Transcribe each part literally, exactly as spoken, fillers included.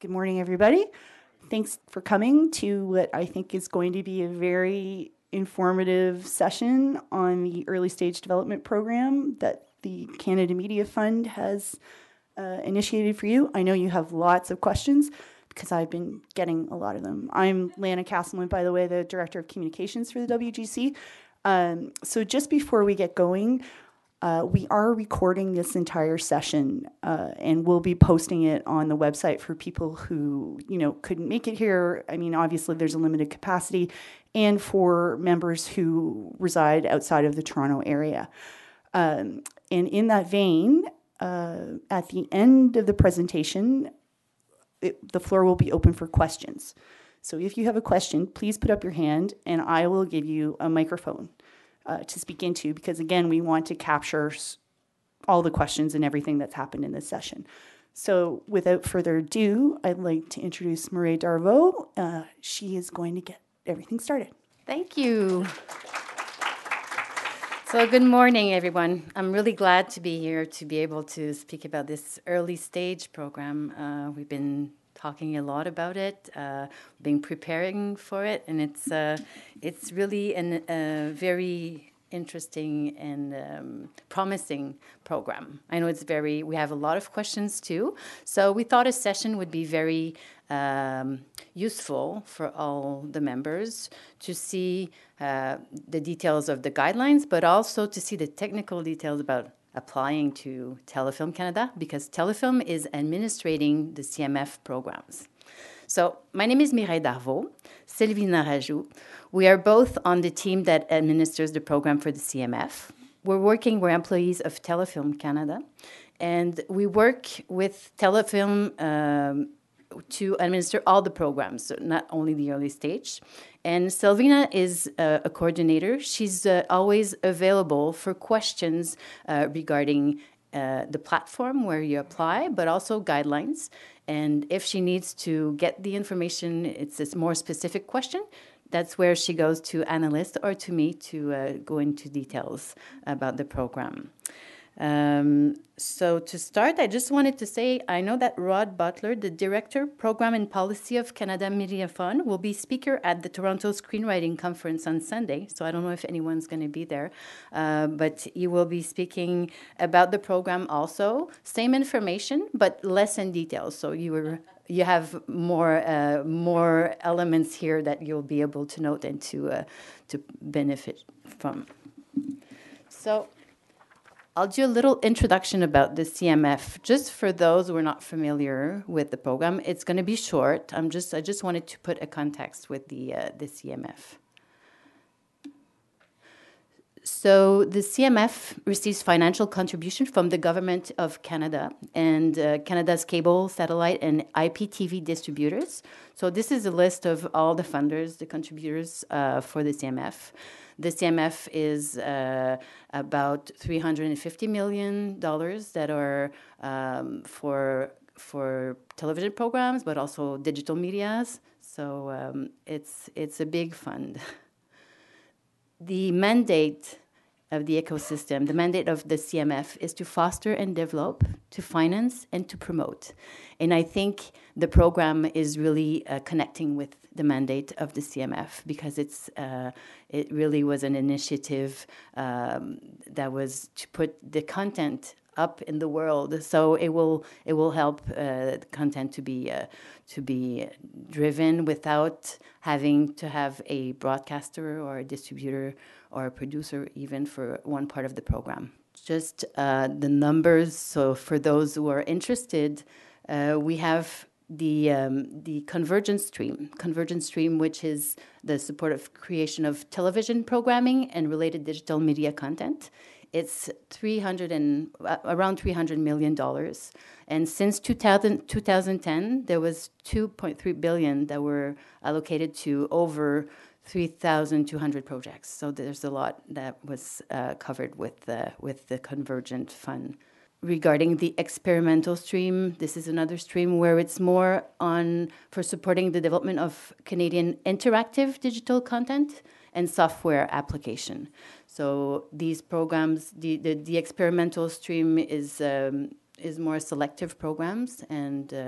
Good morning, everybody. Thanks for coming to what I think is going to be a very informative session on the early stage development program that the Canada Media Fund has uh, initiated for you. I know you have lots of questions because I've been getting a lot of them. I'm Lana Castleman, by the way, the Director of Communications for the W G C. Um, so just before we get going, Uh, we are recording this entire session, uh, and we'll be posting it on the website for people who, you know, couldn't make it here. I mean, obviously there's a limited capacity, and for members who reside outside of the Toronto area. Um, and in that vein, uh, at the end of the presentation, it, the floor will be open for questions. So if you have a question, please put up your hand, and I will give you a microphone Uh, to speak into, because again, we want to capture all the questions and everything that's happened in this session. So without further ado, I'd like to introduce Mireille Darvaux. Uh, she is going to get everything started. Thank you. So good morning, everyone. I'm really glad to be here to be able to speak about this early stage program. Uh, we've been talking a lot about it, uh, been preparing for it, and it's uh, it's really a uh, very interesting and um, promising program. I know it's very, we have a lot of questions too, so we thought a session would be very um, useful for all the members to see uh, the details of the guidelines, but also to see the technical details about applying to Telefilm Canada, because Telefilm is administrating the C M F programs. So my name is Mireille Darvaux, Sylvie Narajou. We are both on the team that administers the program for the C M F. We're working, we're employees of Telefilm Canada, and we work with Telefilm um, to administer all the programs, so not only the early stage. And Selvina is uh, a coordinator. She's uh, always available for questions uh, regarding uh, the platform where you apply, but also guidelines. And if she needs to get the information, it's a more specific question, that's where she goes to analyst or to me to uh, go into details about the program. Um, so to start, I just wanted to say, I know that Rod Butler, the Director, Program and Policy of Canada Media Fund, will be speaker at the Toronto Screenwriting Conference on Sunday. So I don't know if anyone's going to be there, uh, but he will be speaking about the program also. Same information, but less in detail. So you were, you have more uh, more elements here that you'll be able to note and to uh, to benefit from. So I'll do a little introduction about the C M F, just for those who are not familiar with the program. It's going to be short. I'm just, I just wanted to put a context with the uh, the C M F. So the C M F receives financial contribution from the Government of Canada and uh, Canada's cable, satellite, and I P T V distributors. So this is a list of all the funders, the contributors uh, for the C M F. The C M F is uh, about three hundred fifty million dollars that are um, for for television programs, but also digital medias. So um, it's it's a big fund. The mandate of the ecosystem, the mandate of the C M F is to foster and develop, to finance, and to promote. And I think the program is really uh, connecting with the mandate of the C M F, because it's uh, it really was an initiative um, that was to put the content up in the world. So it will it will help uh, content to be uh, to be driven without having to have a broadcaster or a distributor or a producer even for one part of the program. Just uh, the numbers. So for those who are interested, uh, we have the um, the Convergence Stream, Convergence Stream, which is the support of creation of television programming and related digital media content. It's three hundred and uh, around three hundred million dollars, and since two thousand, twenty ten, there was two point three billion that were allocated to over three thousand two hundred projects. So there's a lot that was uh, covered with the with the Convergent Fund. Regarding the experimental stream, this is another stream where it's more on for supporting the development of Canadian interactive digital content and software application. So these programs, the, the, the experimental stream is um, is more selective programs and uh,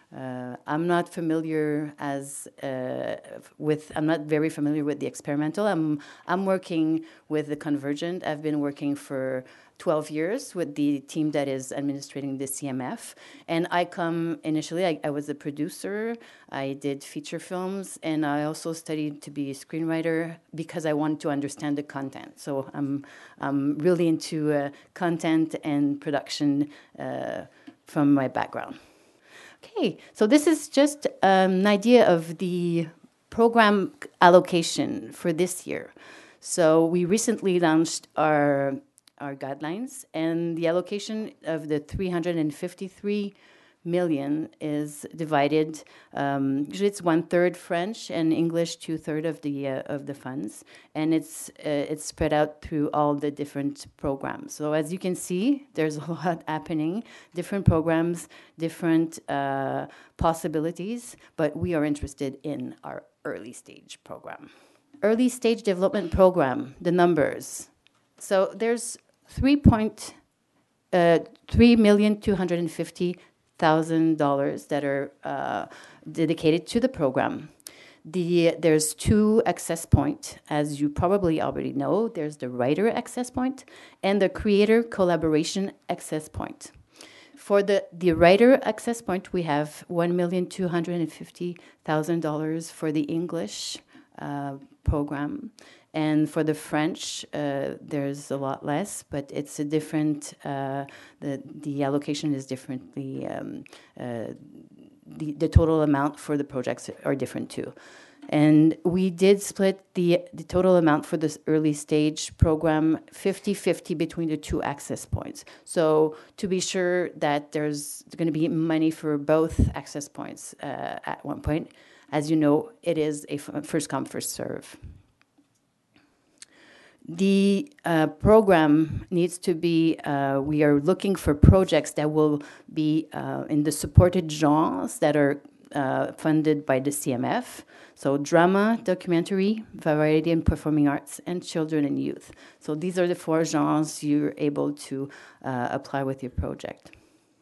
Uh, I'm not familiar as uh, with. I'm not very familiar with the experimental. I'm I'm working with the Convergent. I've been working for twelve years with the team that is administrating the C M F. And I come initially. I, I was a producer. I did feature films, and I also studied to be a screenwriter because I wanted to understand the content. So I'm I'm really into uh, content and production uh, from my background. Okay, so this is just um, an idea of the program allocation for this year. So we recently launched our our guidelines, and the allocation of the three hundred fifty-three million is divided. Um, usually, it's one third French and English, two third of the uh, of the funds, and it's uh, it's spread out through all the different programs. So as you can see, there's a lot happening, different programs, different uh, possibilities. But we are interested in our early stage program, early stage development program. The numbers. So there's three point uh, three million two hundred and fifty thousand dollars that are uh, dedicated to the program. The there's two access points, as you probably already know. There's the writer access point and the creator collaboration access point. For the, the writer access point, we have one million two hundred and fifty thousand dollars for the English uh, program. And for the French, uh, there's a lot less, but it's a different, uh, the, the allocation is differently, um, uh, the, the total amount for the projects are different too. And we did split the, the total amount for this early stage program fifty fifty between the two access points. So to be sure that there's going to be money for both access points uh, at one point. As you know, it is a f- first come, first serve. The uh, program needs to be, uh, we are looking for projects that will be uh, in the supported genres that are uh, funded by the C M F. So drama, documentary, variety and performing arts, and children and youth. So these are the four genres you're able to uh, apply with your project.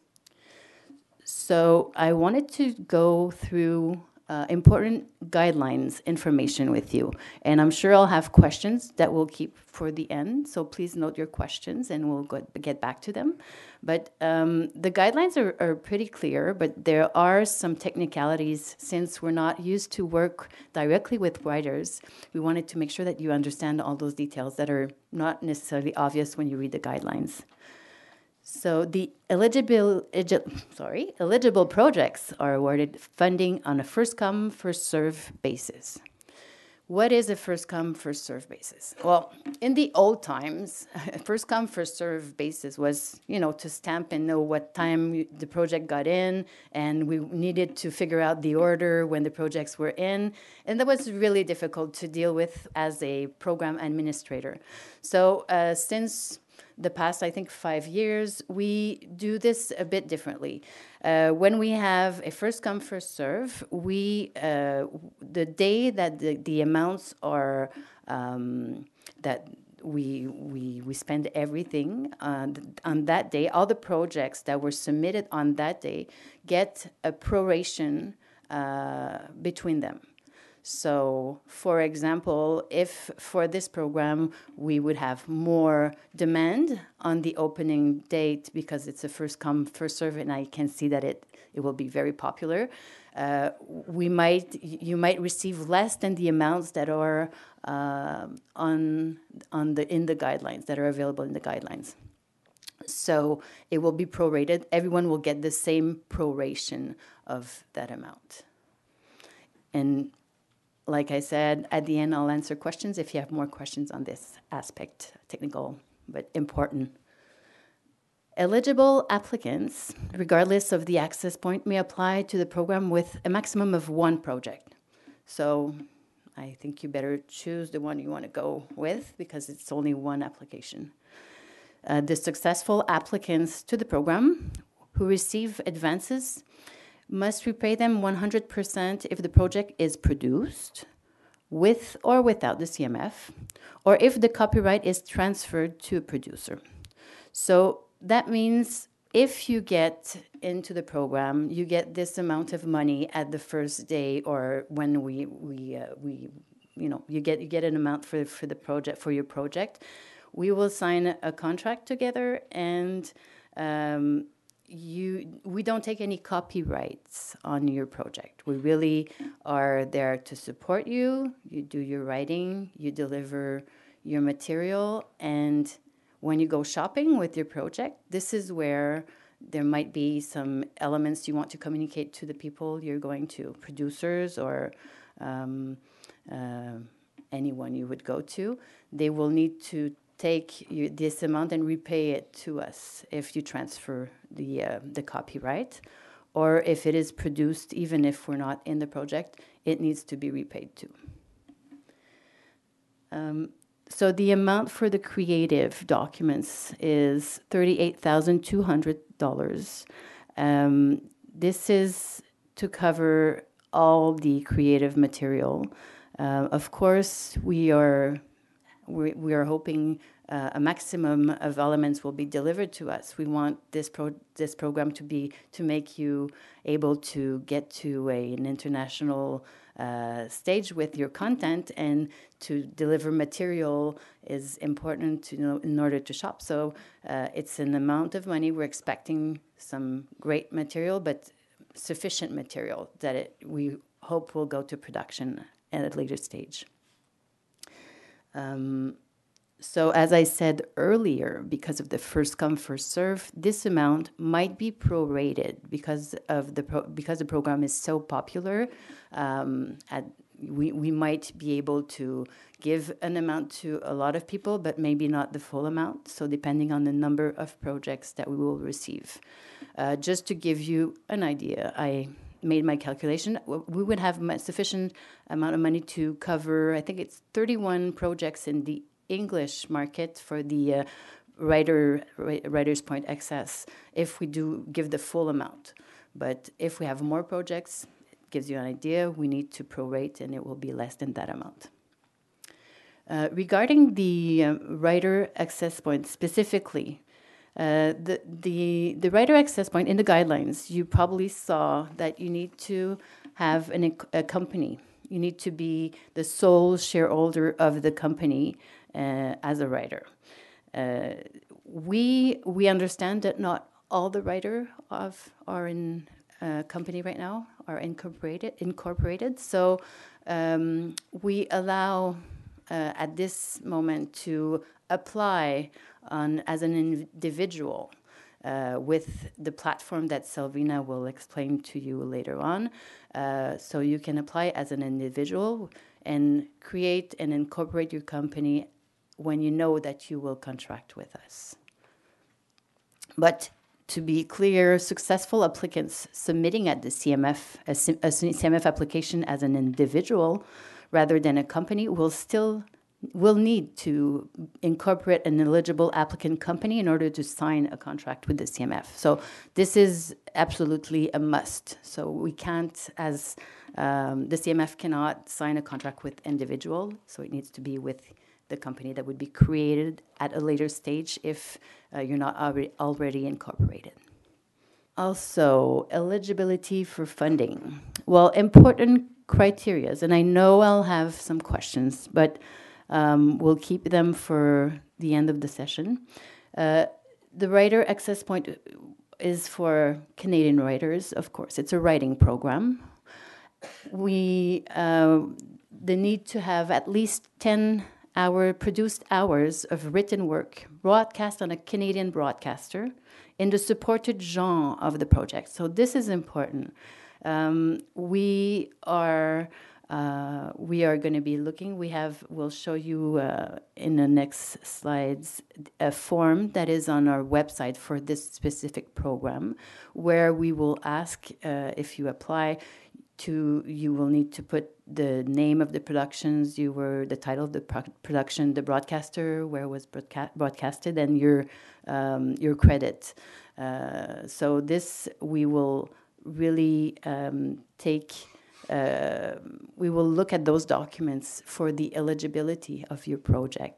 So I wanted to go through Uh, important guidelines information with you. And I'm sure I'll have questions that we'll keep for the end. So please note your questions and we'll go, get back to them. But um, the guidelines are, are pretty clear, but there are some technicalities. Since we're not used to work directly with writers, we wanted to make sure that you understand all those details that are not necessarily obvious when you read the guidelines. So the eligible, egi- sorry, eligible projects are awarded funding on a first-come, first-serve basis. What is a first-come, first-serve basis? Well, in the old times, a first-come, first-serve basis was, you know, to stamp and know what time you, the project got in, and we needed to figure out the order when the projects were in, and that was really difficult to deal with as a program administrator. So uh, since the past, I think, five years, we do this a bit differently. Uh, when we have a first come, first serve, we uh, the day that the, the amounts are um, that we we we spend everything uh, on that day, all the projects that were submitted on that day get a proration uh, between them. So, for example, if for this program we would have more demand on the opening date because it's a first come, first serve, and I can see that it, it will be very popular, uh, we might you might receive less than the amounts that are uh, on on the in the guidelines that are available in the guidelines. So it will be prorated. Everyone will get the same proration of that amount. And like I said, at the end, I'll answer questions if you have more questions on this aspect, technical but important. Eligible applicants, regardless of the access point, may apply to the program with a maximum of one project. So I think you better choose the one you want to go with because it's only one application. Uh, the successful applicants to the program who receive advances must repay them one hundred percent if the project is produced with or without the C M F, or if the copyright is transferred to a producer. So that means if you get into the program, you get this amount of money at the first day, or when we we uh, we, you know, you get you get an amount for for the project for your project. We will sign a contract together, and um, you we don't take any copyrights on your project. We really are there to support you. You do your writing, you deliver your material, and when you go shopping with your project, this is where there might be some elements you want to communicate to the people you're going to, producers or um, uh, anyone you would go to. They will need to take you, this amount and repay it to us if you transfer the uh, the copyright, or if it is produced, even if we're not in the project, it needs to be repaid too. Um, So the amount for the creative documents is thirty-eight thousand two hundred dollars. Um, this is to cover all the creative material. Uh, of course, we are we, we are hoping uh, a maximum of elements will be delivered to us. We want this pro this program to be to make you able to get to a, an international uh, stage with your content, and to deliver material is important to know in order to shop. So uh, it's an amount of money. We're expecting some great material, but sufficient material that it, we hope will go to production at a later stage. Um, so as I said earlier, because of the first come first serve, this amount might be prorated because of the pro because the program is so popular. Um, at, we we might be able to give an amount to a lot of people, but maybe not the full amount. So depending on the number of projects that we will receive, uh, just to give you an idea, I made my calculation. We would have sufficient amount of money to cover, I think it's thirty-one projects in the English market for the uh, writer Writers Point Access, if we do give the full amount. But if we have more projects, it gives you an idea, we need to prorate, and it will be less than that amount. Uh, regarding the uh, Writer Access Point specifically, Uh, the, the, the writer access point in the guidelines, you probably saw that you need to have an, a company. You need to be the sole shareholder of the company uh, as a writer. Uh, we, we understand that not all the writers of are in a company right now, are incorporated. incorporated. So um, we allow uh, at this moment to apply on as an individual uh, with the platform that Selvina will explain to you later on. Uh, so you can apply as an individual and create and incorporate your company when you know that you will contract with us. But to be clear, successful applicants submitting at the C M F, a, a C M F application as an individual rather than a company will still will need to incorporate an eligible applicant company in order to sign a contract with the C M F. So this is absolutely a must. So we can't, as um, the C M F cannot sign a contract with individual, so it needs to be with the company that would be created at a later stage if uh, you're not already, already incorporated. Also, eligibility for funding. Well, important criteria, and I know I'll have some questions, but Um, we'll keep them for the end of the session. Uh, the Writer Access Point is for Canadian writers, of course. It's a writing program. We, uh, the need to have at least ten hour produced hours of written work broadcast on a Canadian broadcaster in the supported genre of the project. So this is important. Um, we are... Uh, we are going to be looking, we have, we'll show you uh, in the next slides, a form that is on our website for this specific program, where we will ask uh, if you apply to, you will need to put the name of the productions, you were, the title of the pro production, the broadcaster, where it was broadca broadcasted, and your, um, your credit. Uh, so this, we will really um, take Uh, we will look at those documents for the eligibility of your project.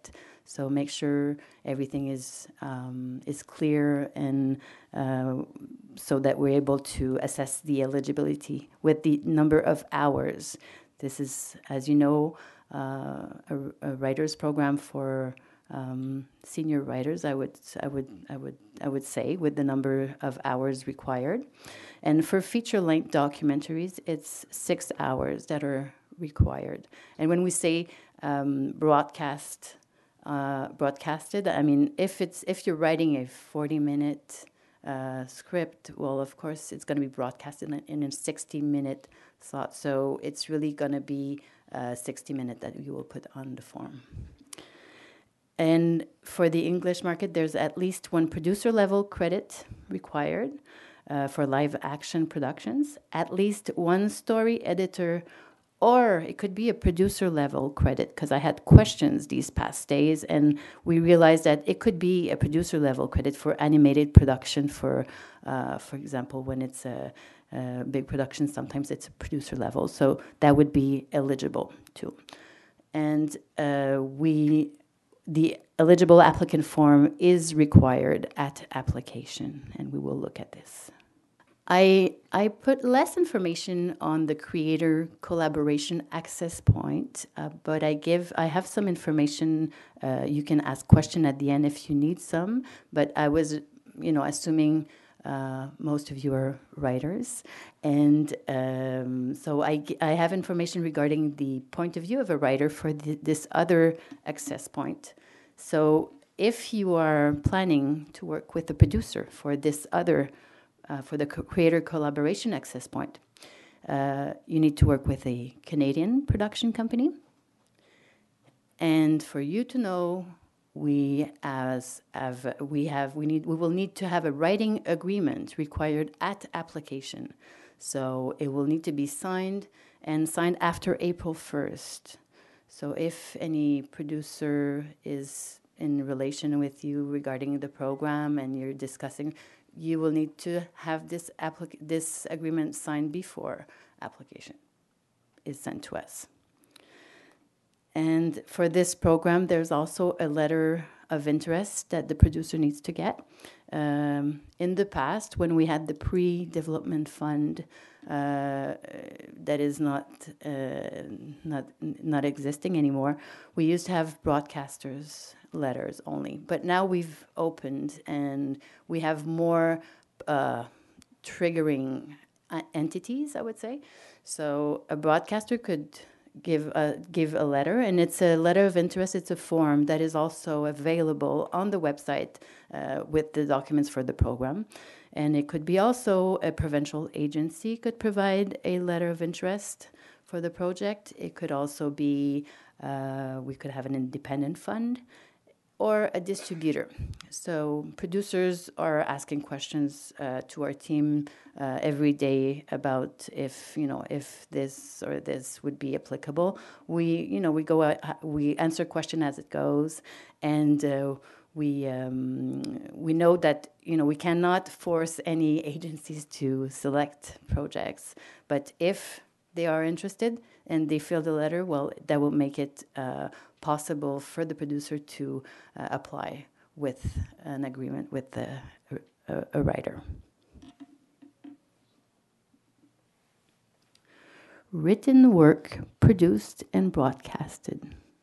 So make sure everything is um, is clear, and uh, so that we're able to assess the eligibility with the number of hours. This is, as you know, uh, a, a writers program for um, senior writers. I would, I would, I would, I would say, with the number of hours required. And for feature-length documentaries, it's six hours that are required. And when we say um, broadcast, uh, broadcasted, I mean, if it's if you're writing a forty-minute uh, script, well, of course, it's going to be broadcasted in, in a sixty-minute slot. So it's really going to be uh, sixty minute that you will put on the form. And for the English market, there's at least one producer level credit required uh, for live action productions, at least one story editor, or it could be a producer level credit, because I had questions these past days, and we realized that it could be a producer level credit for animated production. For, uh, for example, when it's a, a big production, sometimes it's a producer level, so that would be eligible too. And uh, we, the eligible applicant form is required at application, and we will look at this. I, I put less information on the creator collaboration access point, uh, but I give I have some information. Uh, you can ask question at the end if you need some. But I was, you know, assuming uh, most of you are writers, and um, so I I have information regarding the point of view of a writer for the, this other access point. So if you are planning to work with a producer for this other Uh, for the co- creator collaboration access point, uh, you need to work with a Canadian production company. And for you to know, we as have we have we need we will need to have a writing agreement required at application. So it will need to be signed and signed after April first. So if any producer is in relation with you regarding the program and you're discussing, you will need to have this applic- this agreement signed before application is sent to us. And for this program, there's also a letter of interest that the producer needs to get. Um, in the past, when we had the pre-development fund uh, that is not uh, not not existing anymore, we used to have broadcasters' letters only. But now we've opened, and we have more uh, triggering uh, entities, I would say. So a broadcaster could give a, give a letter, and it's a letter of interest. It's a form that is also available on the website uh, with the documents for the program. And it could be also a provincial agency could provide a letter of interest for the project. It could also be, uh, we could have an independent fund or a distributor. So producers are asking questions uh, to our team uh, every day about if, you know, if this or this would be applicable. We, you know, we go out, we answer question as it goes, and uh, we um, we know that, you know, we cannot force any agencies to select projects, but if they are interested and they fill the letter, well, that will make it uh, possible for the producer to uh, apply with an agreement with the, a, a writer. Written work produced and broadcasted.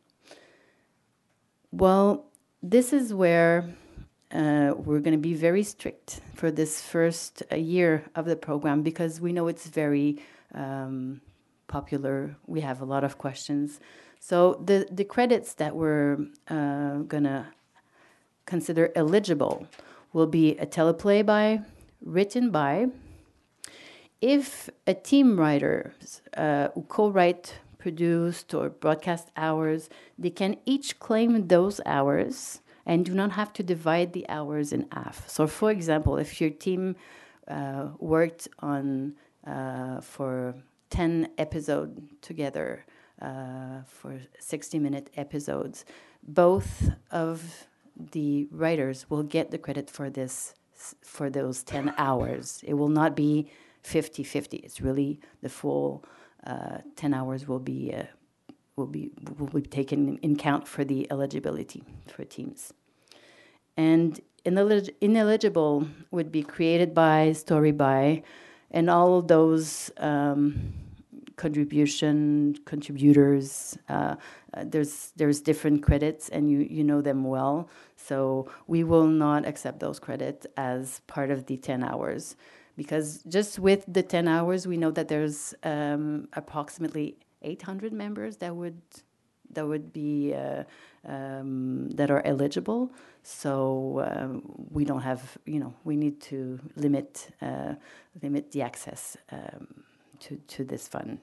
Well, this is where uh, we're going to be very strict for this first uh, year of the program, because we know it's very um, popular. We have a lot of questions. So the, the credits that we're uh, going to consider eligible will be a teleplay by, written by. If a team writer uh, who co-write, produced, or broadcast hours, they can each claim those hours and do not have to divide the hours in half. So for example, if your team uh, worked on uh, for ten episodes together, Uh, for sixty-minute episodes, both of the writers will get the credit for this, for those ten hours. It will not be fifty-fifty. It's really the full uh, ten hours will be uh, will be will be taken in count for the eligibility for teams. And inelig- ineligible would be created by, story by, and all those um, contribution contributors. Uh, uh, there's there's different credits, and you you know them well. So we will not accept those credits as part of the ten hours, because just with the ten hours, we know that there's um, approximately eight hundred members that would that would be uh, um, that are eligible. So um, we don't have, you know, we need to limit uh, limit the access um, to to this fund.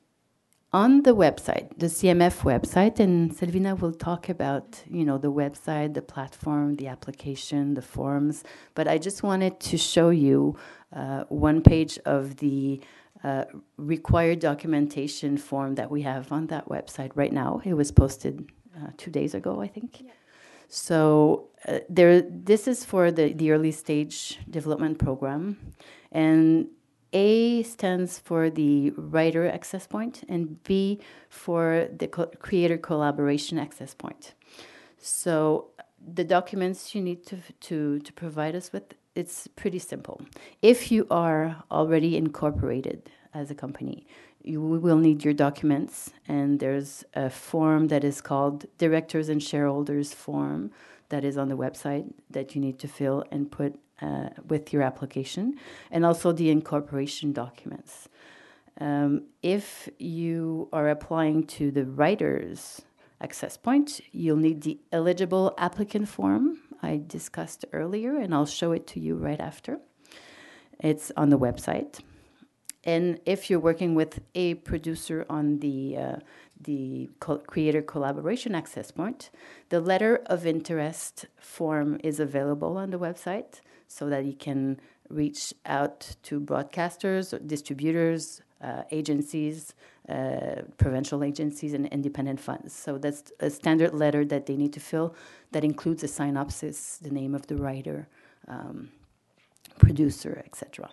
On the website, the C M F website, and Selvina will talk about, you know, the website, the platform, the application, the forms. But I just wanted to show you uh, one page of the uh, required documentation form that we have on that website right now. It was posted uh, two days ago, I think. Yeah. So uh, there, this is for the, the early stage development program, and A stands for the writer access point, and B for the co- creator collaboration access point. So the documents you need to, to, to provide us with, it's pretty simple. If you are already incorporated as a company, you will need your documents, and there's a form that is called Directors and Shareholders form that is on the website that you need to fill and put Uh, with your application, and also the incorporation documents. Um, if you are applying to the writer's access point, you'll need the eligible applicant form I discussed earlier, and I'll show it to you right after. It's on the website. And if you're working with a producer on the uh, the co- creator collaboration access point, the letter of interest form is available on the website, so that you can reach out to broadcasters, distributors, uh, agencies, uh, provincial agencies, and independent funds. So that's a standard letter that they need to fill that includes a synopsis, the name of the writer, um, producer, et cetera.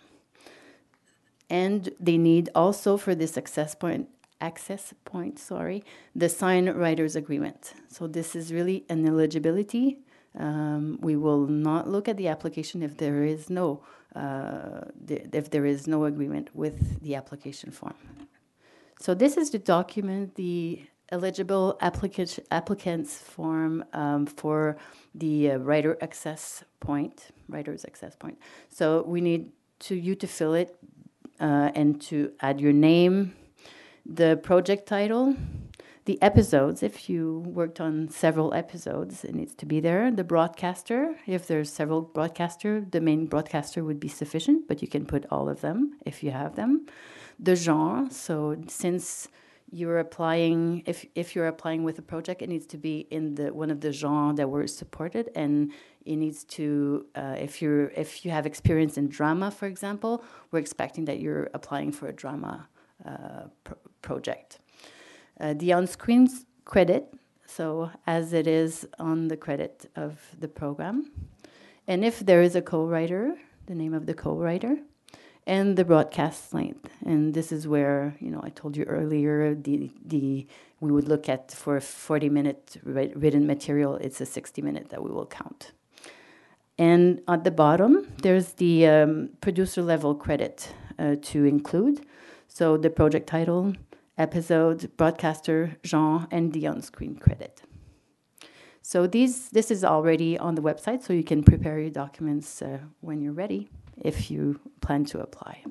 And they need also for this access point, access point, sorry, the signed writer's agreement. So this is really an eligibility. Um, we will not look at the application if there is no uh, the, if there is no agreement with the application form. So this is the document, the eligible applica- applicants form um, for the uh, writer access point, writer's access point. So we need to you to fill it uh, and to add your name, the project title, the episodes, if you worked on several episodes, it needs to be there. The broadcaster, if there's several broadcaster, the main broadcaster would be sufficient, but you can put all of them if you have them. The genre, so since you're applying, if if you're applying with a project, it needs to be in the one of the genres that were supported, and it needs to, uh, if you're if you have experience in drama, for example, we're expecting that you're applying for a drama uh, pro- project. Uh, the on-screen credit, so as it is on the credit of the program. And if there is a co-writer, the name of the co-writer, and the broadcast length. And this is where, you know, I told you earlier, the the we would look at for a forty-minute written material, it's a sixty-minute that we will count. And at the bottom, there's the um, producer level credit uh, to include. So the project title, episode, broadcaster, genre, and the on-screen credit. So these, this is already on the website, so you can prepare your documents uh, when you're ready, if you plan to apply.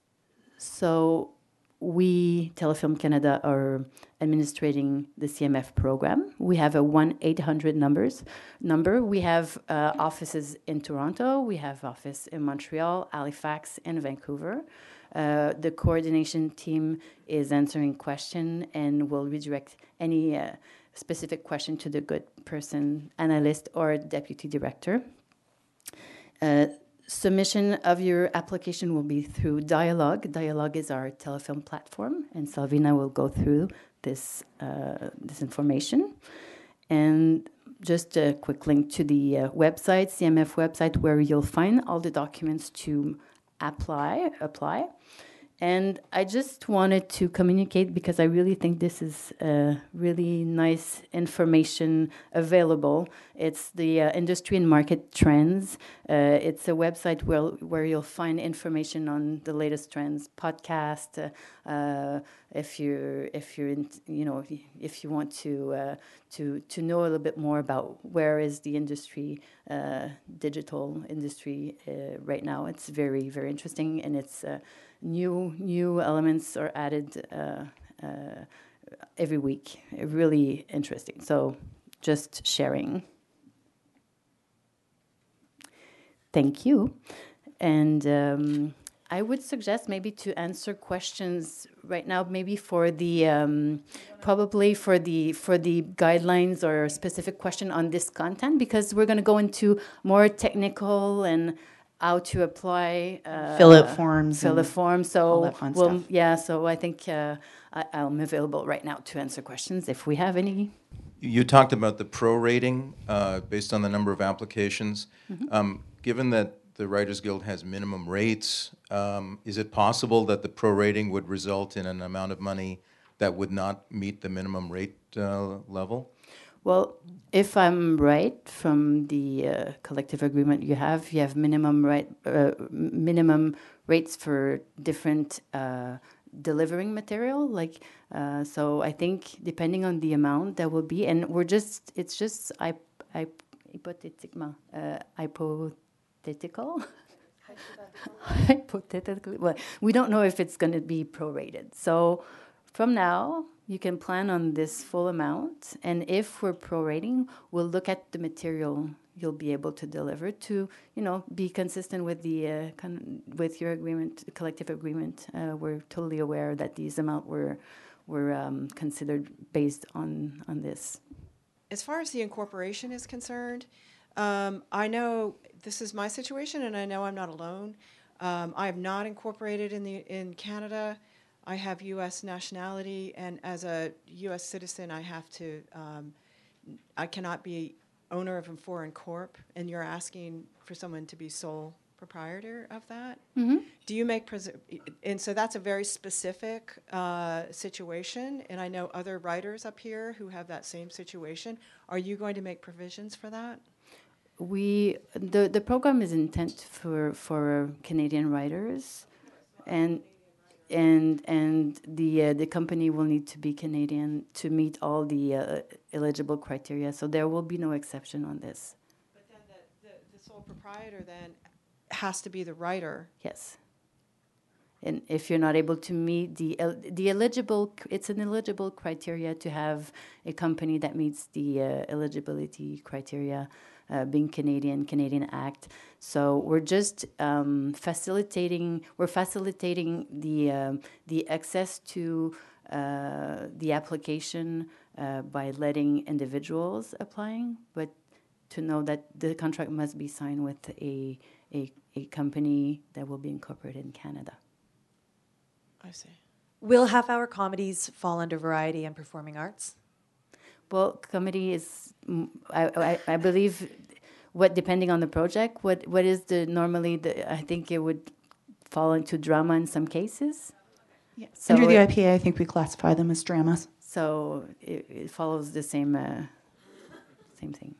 So we, Telefilm Canada, are administrating the C M F program. We have a one eight hundred numbers number. We have uh, offices in Toronto. We have office in Montreal, Halifax, and Vancouver. Uh, the coordination team is answering question and will redirect any uh, specific question to the good person, analyst, or deputy director. Uh, submission of your application will be through Dialogue. Dialogue is our Telefilm platform, and Selvina will go through this uh, this information. And just a quick link to the uh, website, C M F website, where you'll find all the documents to apply apply And I just wanted to communicate because I really think this is uh, really nice information available. It's the uh, Industry and Market Trends. Uh, it's a website where, where you'll find information on the latest trends, podcast. Uh, uh, if you're if you're in, you know if you, if you want to uh, to to know a little bit more about where is the industry, uh, digital industry uh, right now, it's very very interesting, and it's. Uh, New new elements are added uh, uh, every week. Really interesting. So, just sharing. Thank you. And um, I would suggest maybe to answer questions right now, maybe for the um, probably for the for the guidelines or a specific question on this content, because we're going to go into more technical and how to apply uh, fill out forms, fill a form. So all that fun well, stuff. yeah. So I think uh, I, I'm available right now to answer questions if we have any. You talked about the prorating uh, based on the number of applications. Mm-hmm. Um, given that the Writers Guild has minimum rates, um, is it possible that the prorating would result in an amount of money that would not meet the minimum rate uh, level? Well, if I'm right from the uh, collective agreement you have, you have minimum right uh, minimum rates for different uh, delivering material. Like uh, so, I think depending on the amount that will be, and we're just it's just I I hypothetical uh, hypothetical. Hypothetically, well, we don't know if it's going to be prorated. So, from now, you can plan on this full amount, and if we're prorating, we'll look at the material you'll be able to deliver to, you know, be consistent with the uh, con- with your agreement, collective agreement. Uh, we're totally aware that these amount were were um, considered based on on this. As far as the incorporation is concerned, um, I know this is my situation, and I know I'm not alone. Um, I have not incorporated in the in Canada. I have U S nationality, and as a U S citizen, I have to. Um, I cannot be owner of a foreign corp, and you're asking for someone to be sole proprietor of that. Mm-hmm. Do you make pres- and so that's a very specific uh, situation, and I know other writers up here who have that same situation. Are you going to make provisions for that? We the the program is intent for for Canadian writers, and and and the uh, the company will need to be Canadian to meet all the uh, eligible criteria. So there will be no exception on this. But then the, the, the sole proprietor then has to be the writer. Yes. And if you're not able to meet the el- the eligible, it's an eligible criteria to have a company that meets the uh, eligibility criteria, uh, being Canadian, Canadian Act. So we're just um, facilitating. We're facilitating the um, the access to uh, the application uh, by letting individuals applying, but to know that the contract must be signed with a a, a company that will be incorporated in Canada. I see. Will half-hour comedies fall under variety and performing arts? Well, comedy is, mm, I, I, I believe, what depending on the project, what what is the normally the I think it would fall into drama in some cases. Yeah. So Under the it- I P A, I think we classify them as dramas. So it, it follows the same uh, same thing.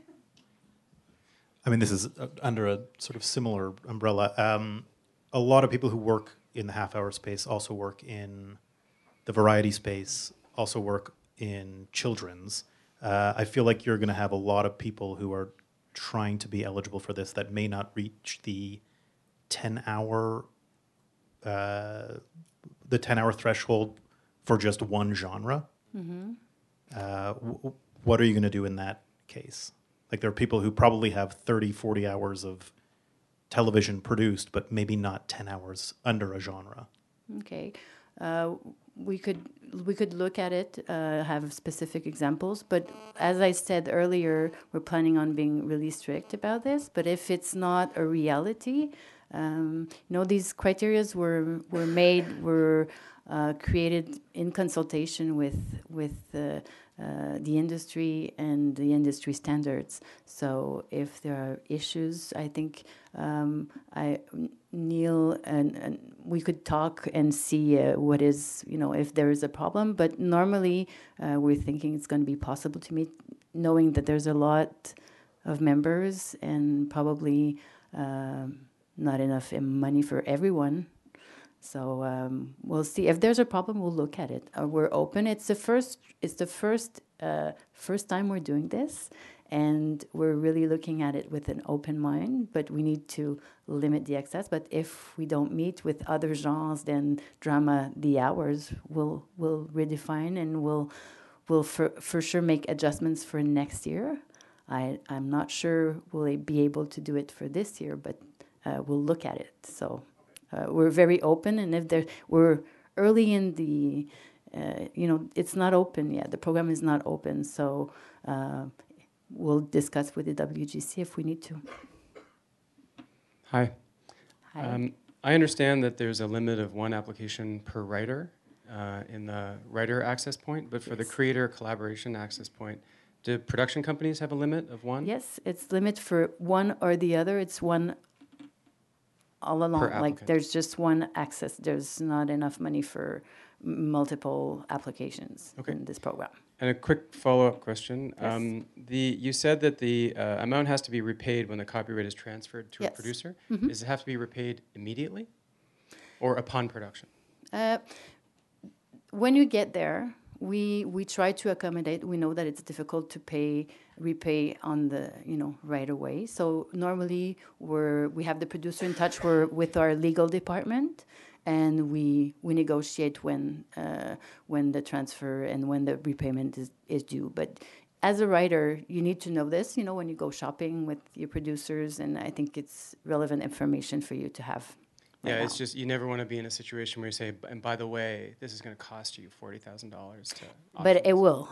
I mean, this is uh, under a sort of similar umbrella. Um, a lot of people who work in the half-hour space also work in the variety space, also work in children's. Uh, I feel like you're going to have a lot of people who are trying to be eligible for this that may not reach the ten-hour uh, the ten-hour threshold for just one genre. Mm-hmm. Uh, w- what are you going to do in that case? Like, there are people who probably have thirty, forty hours of television produced, but maybe not ten hours under a genre. Okay, uh, we could we could look at it, uh, have specific examples. But as I said earlier, we're planning on being really strict about this. But if it's not a reality, Um, you know, these criterias were were made were uh, created in consultation with with the uh, the industry and the industry standards. So if there are issues, I think um, I Neil and, and we could talk and see uh, what is, you know, if there is a problem. But normally uh, we're thinking it's going to be possible to meet, knowing that there's a lot of members and probably um, not enough money for everyone. So um, we'll see. If there's a problem, we'll look at it. Uh, we're open. It's the first. It's the first uh, first time we're doing this, and we're really looking at it with an open mind. But we need to limit the excess. But if we don't meet with other genres, then drama, the hours, we'll we'll redefine and we'll we'll for for sure make adjustments for next year. I I'm not sure we'll be able to do it for this year, but uh, we'll look at it. So. Uh, we're very open, and if there, we're early in the, uh, you know, it's not open yet. The program is not open, so uh, we'll discuss with the W G C if we need to. Hi. Hi. Um, I understand that there's a limit of one application per writer uh, in the writer access point, but for Yes. the creator collaboration access point, do production companies have a limit of one? Yes, it's limit for one or the other. It's one all along. Like applicant. there's just one access. There's not enough money for m- multiple applications Okay. in this program. And a quick follow-up question. Yes. Um, the you said that the uh, amount has to be repaid when the copyright is transferred to Yes. a producer. Mhm. Does it have to be repaid immediately or upon production? Uh, when you get there, we we try to accommodate. We know that it's difficult to pay repay on the you know right away. So normally we're we have the producer in touch we're with our legal department, and we we negotiate when uh, when the transfer and when the repayment is, is due. But as a writer, you need to know this. You know when you go shopping with your producers, and I think it's relevant information for you to have. Yeah, right it's now. just you never want to be in a situation where you say, and by the way, this is going to cost you forty thousand dollars to. But it options." will.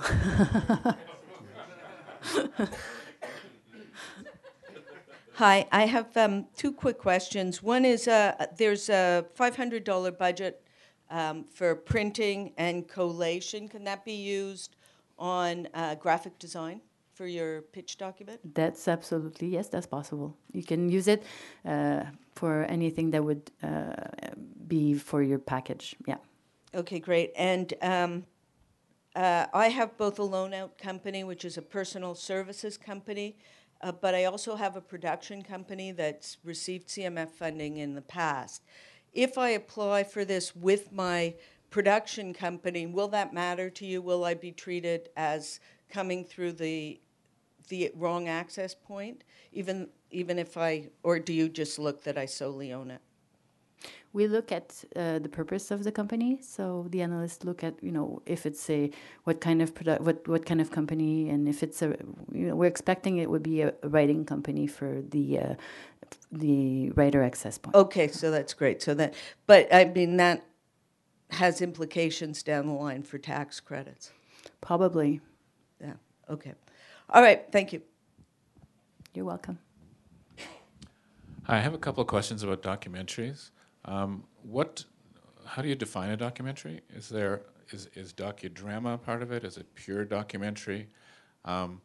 Hi, I have um, two quick questions. One is uh, there's a five hundred dollars budget um, for printing and collation. Can that be used on uh, graphic design for your pitch document? That's absolutely, yes, that's possible. You can use it uh, for anything that would uh, be for your package, yeah. Okay, great. And um, uh, I have both a loan out company, which is a personal services company, uh, but I also have a production company that's received C M F funding in the past. If I apply for this with my production company, will that matter to you? Will I be treated as coming through the the wrong access point, even even if I, or do you just look that I solely own it? We look at uh, the purpose of the company. So the analysts look at, you know, if it's a what kind of product, what what kind of company, and if it's a, you know, we're expecting it would be a writing company for the uh, the writer access point. Okay, so that's great. So that, but I mean that has implications down the line for tax credits. Probably. Yeah. Okay. All right. Thank you. You're welcome. Hi, I have a couple of questions about documentaries. Um, what, how do you define a documentary? Is there is is docudrama part of it? Is it pure documentary? Um,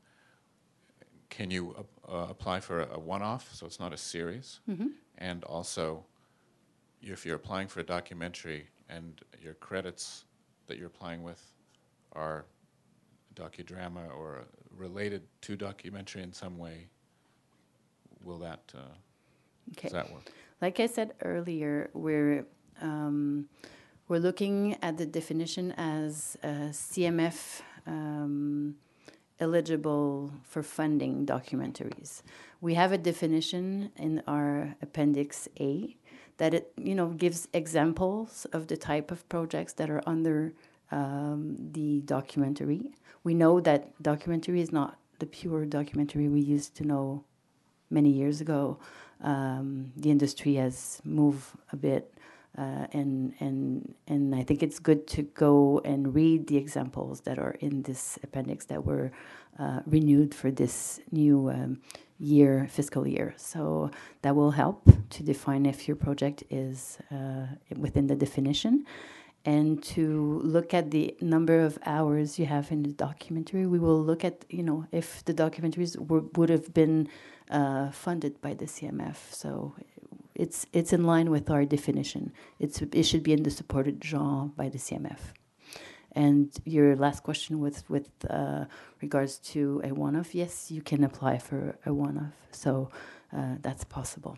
can you uh, uh, apply for a, a one-off, so it's not a series? Mm-hmm. And also, if you're applying for a documentary and your credits that you're applying with are docudrama or related to documentary in some way, will that uh, Okay. does that work? Like I said earlier, we're um, we're looking at the definition as uh, C M F um, eligible for funding documentaries. We have a definition in our Appendix A that it you know gives examples of the type of projects that are under um, the documentary. We know that documentary is not the pure documentary we used to know many years ago. Um, the industry has moved a bit, uh, and and and I think it's good to go and read the examples that are in this appendix that were uh, renewed for this new um, year, fiscal year. So that will help to define if your project is uh, within the definition. And to look at the number of hours you have in the documentary, we will look at, you know, if the documentaries were, would have been uh, funded by the C M F. So it's it's in line with our definition. It's it should be in the supported genre by the C M F. And your last question with with uh, regards to a one-off, yes, you can apply for a one-off. So uh, that's possible.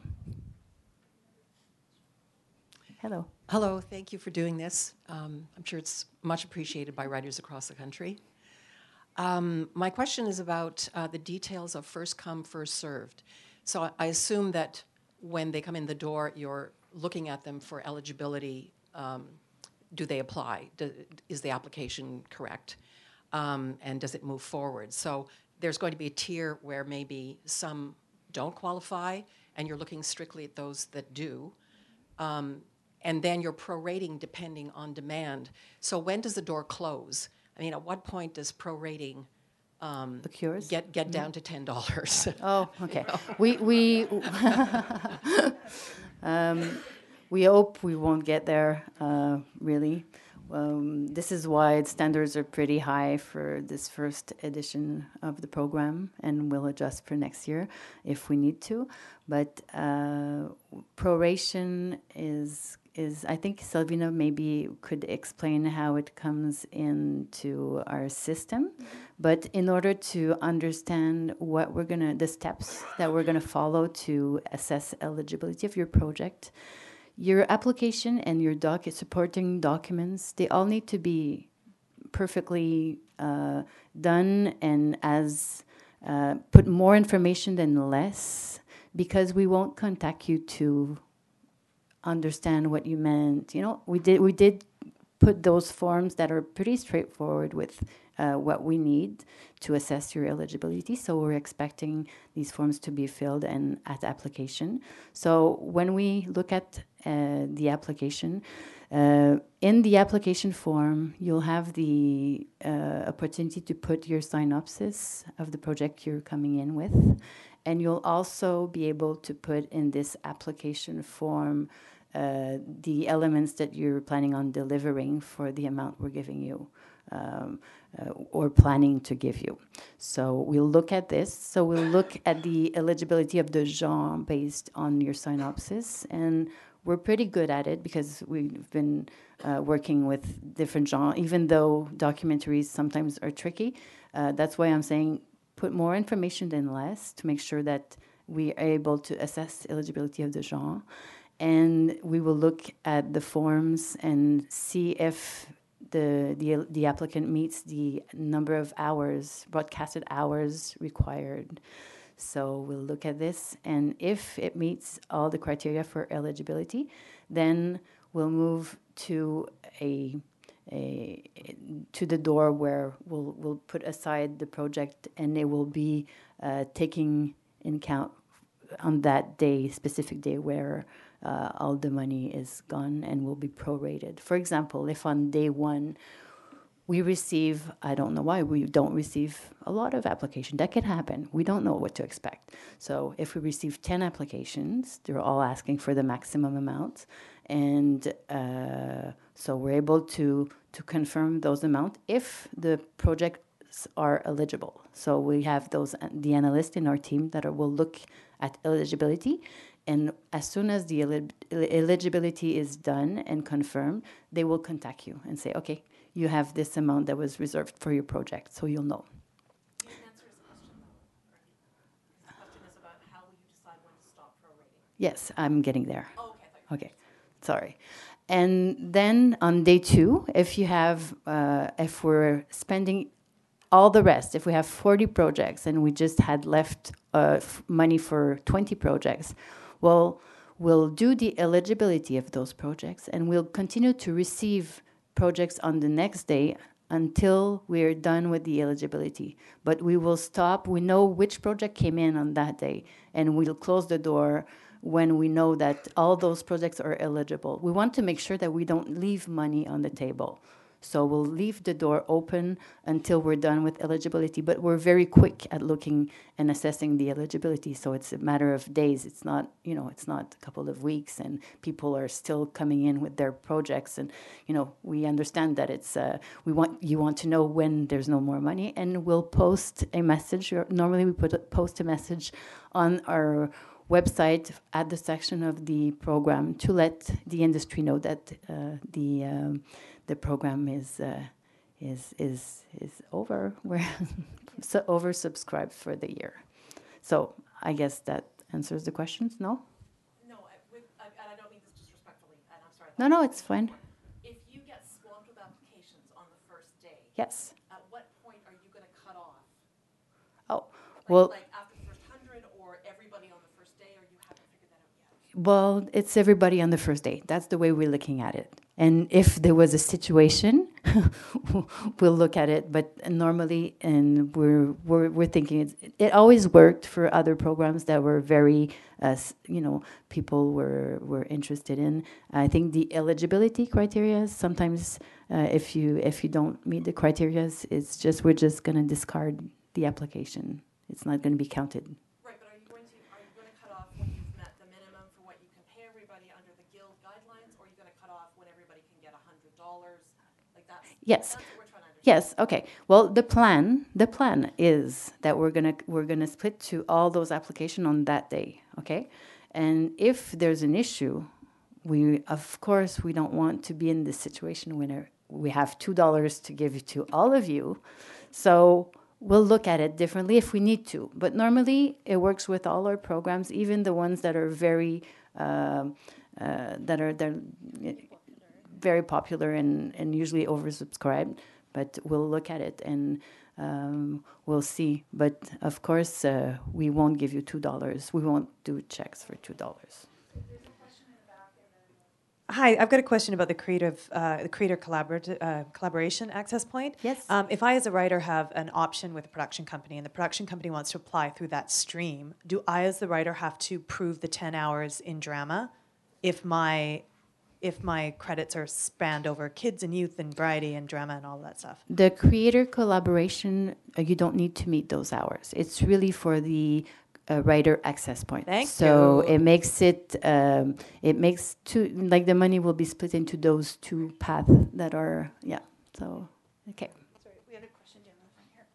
Hello. Hello, thank you for doing this. Um, I'm sure it's much appreciated by writers across the country. Um, my question is about uh, the details of first come, first served. So I, I assume that when they come in the door, you're looking at them for eligibility. Um, do they apply? Do, is the application correct? Um, and does it move forward? So there's going to be a tier where maybe some don't qualify, and you're looking strictly at those that do. Um, And then you're prorating depending on demand. So when does the door close? I mean, at what point does prorating um, Occurs? get get Mm-hmm. down to ten dollars? Oh, okay. We we um, we hope we won't get there. Uh, really, um, this is why standards are pretty high for this first edition of the program, and we'll adjust for next year if we need to. But uh, proration is. is I think Silvina maybe could explain how it comes into our system. But in order to understand what we're gonna, the steps that we're gonna follow to assess eligibility of your project, your application and your doc supporting documents, they all need to be perfectly uh, done and as uh, put more information than less, because we won't contact you to understand what you meant. You know, we did we did put those forms that are pretty straightforward with uh, what we need to assess your eligibility. So we're expecting these forms to be filled and at application. So when we look at uh, the application, uh, in the application form, you'll have the uh, opportunity to put your synopsis of the project you're coming in with. And you'll also be able to put in this application form uh, the elements that you're planning on delivering for the amount we're giving you um, uh, or planning to give you. So we'll look at this. So we'll look at the eligibility of the genre based on your synopsis. And we're pretty good at it because we've been uh, working with different genres, even though documentaries sometimes are tricky. Uh, that's why I'm saying put more information than less to make sure that we are able to assess eligibility of the genre. And we will look at the forms and see if the, the, the applicant meets the number of hours, broadcasted hours required. So we'll look at this, and if it meets all the criteria for eligibility, then we'll move to a A, to the door where we'll we'll put aside the project, and it will be uh, taking in account on that day, specific day, where uh, all the money is gone and will be prorated. For example, if on day one we receive, I don't know why we don't receive a lot of application. That can happen. We don't know what to expect. So if we receive ten applications, they're all asking for the maximum amount. And uh, so we're able to, to confirm those amounts if the projects are eligible. So we have those the analysts in our team that are, will look at eligibility. And as soon as the el eligibility is done and confirmed, they will contact you and say, okay, you have this amount that was reserved for your project, so you'll know. Yes, I'm getting there. Oh, okay. Okay, sorry. And then on day two, if you have, uh, if we're spending all the rest, if we have forty projects and we just had left uh, f money for twenty projects, well, we'll do the eligibility of those projects, and we'll continue to receive projects on the next day until we're done with the eligibility. But we will stop. We know which project came in on that day, and we'll close the door when we know that all those projects are eligible. We want to make sure that we don't leave money on the table. So we'll leave the door open until we're done with eligibility, but we're very quick at looking and assessing the eligibility. So it's a matter of days. It's not, you know, it's not a couple of weeks, and people are still coming in with their projects. And, you know, we understand that it's, uh, we want, you want to know when there's no more money, and we'll post a message. Or normally we put a, post a message on our website at the section of the program to let the industry know that uh, the um, the program is uh, is is is over. We're so oversubscribed for the year. So I guess that answers the questions. No. No, I, with, I, and I don't mean this disrespectfully, and I'm sorry. No, no, it's fine. If you get swamped with applications on the first day, Yes. at what point are you going to cut off? Oh, Like, well. like after the first hundred, or everybody on the first day, or you haven't figured that out yet? Well, it's everybody on the first day. That's the way we're looking at it. And if there was a situation, we'll look at it. But normally, and we're we're, we're thinking it's, it always worked for other programs that were very, uh, you know, people were were interested in. I think the eligibility criteria sometimes, uh, if you if you don't meet the criteria, it's just we're just going to discard the application. It's not going to be counted. Right, but are you going to are you going to cut off when you've met the minimum for what you can pay everybody under the guild guidelines, or are you going to cut off when everybody can get a hundred dollars? Like that's Yes. That's what we're trying to understand. Yes. Okay. Well, the plan, the plan is that we're gonna we're gonna split to all those applications on that day. Okay, and if there's an issue, we of course we don't want to be in this situation when we have two dollars to give to all of you, so we'll look at it differently if we need to. But normally it works with all our programs, even the ones that are very um, uh, that are they're very popular and, and usually oversubscribed. But we'll look at it and um, we'll see. But of course, uh, we won't give you two dollars. We won't do checks for two dollars. Hi, I've got a question about the creative, uh, the creator collaborat- uh, collaboration access point. Yes. Um, if I, as a writer, have an option with a production company, and the production company wants to apply through that stream, do I, as the writer, have to prove the ten hours in drama, if my, if my credits are spanned over kids and youth and variety and drama and all that stuff? The creator collaboration, uh, you don't need to meet those hours. It's really for the a writer access point. Thank so you. it makes it um, it makes two, like the money will be split into those two paths that are yeah. So okay. Sorry, we had a question down in the front here.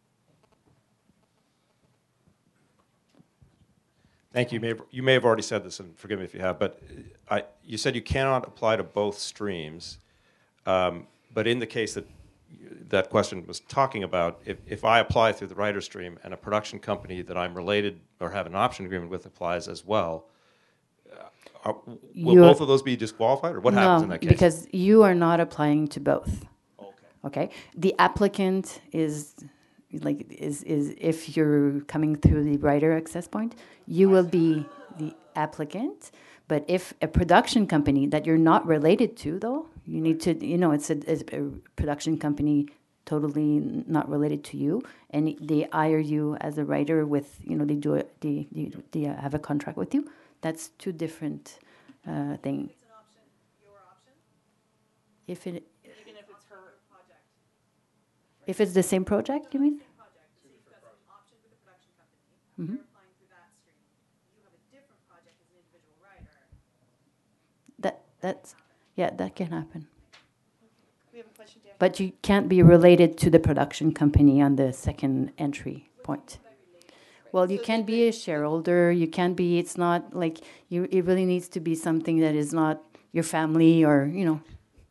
Thank you. You may have, you may have already said this, and forgive me if you have, but I, you said you cannot apply to both streams. Um, but in the case that that question was talking about, if, if I apply through the writer stream and a production company that I'm related or have an option agreement with applies as well, uh, are, will You're, both of those be disqualified, or what no, happens in that case? because you are not applying to both. Okay. Okay. The applicant is like is is if you're coming through the writer access point, you will be the applicant. But if a production company that you're not related to, though, you need to, you know, it's a, it's a production company totally not related to you, and they hire you as a writer with, you know, they do it, they, they, they have a contract with you. That's two different uh, things. It's an option, your option, If it, even if it's her project. if it's the same project, you mean? Project. So you've got an option with the production company. Mm-hmm. You're applying through that stream. You have a different project as an individual writer. That that's yeah, that can happen. We have a question down. But you can't be related to the production company on the second entry point. Well, you can't be a shareholder. You can't be. It's not like you. It really needs to be something that is not your family or you know.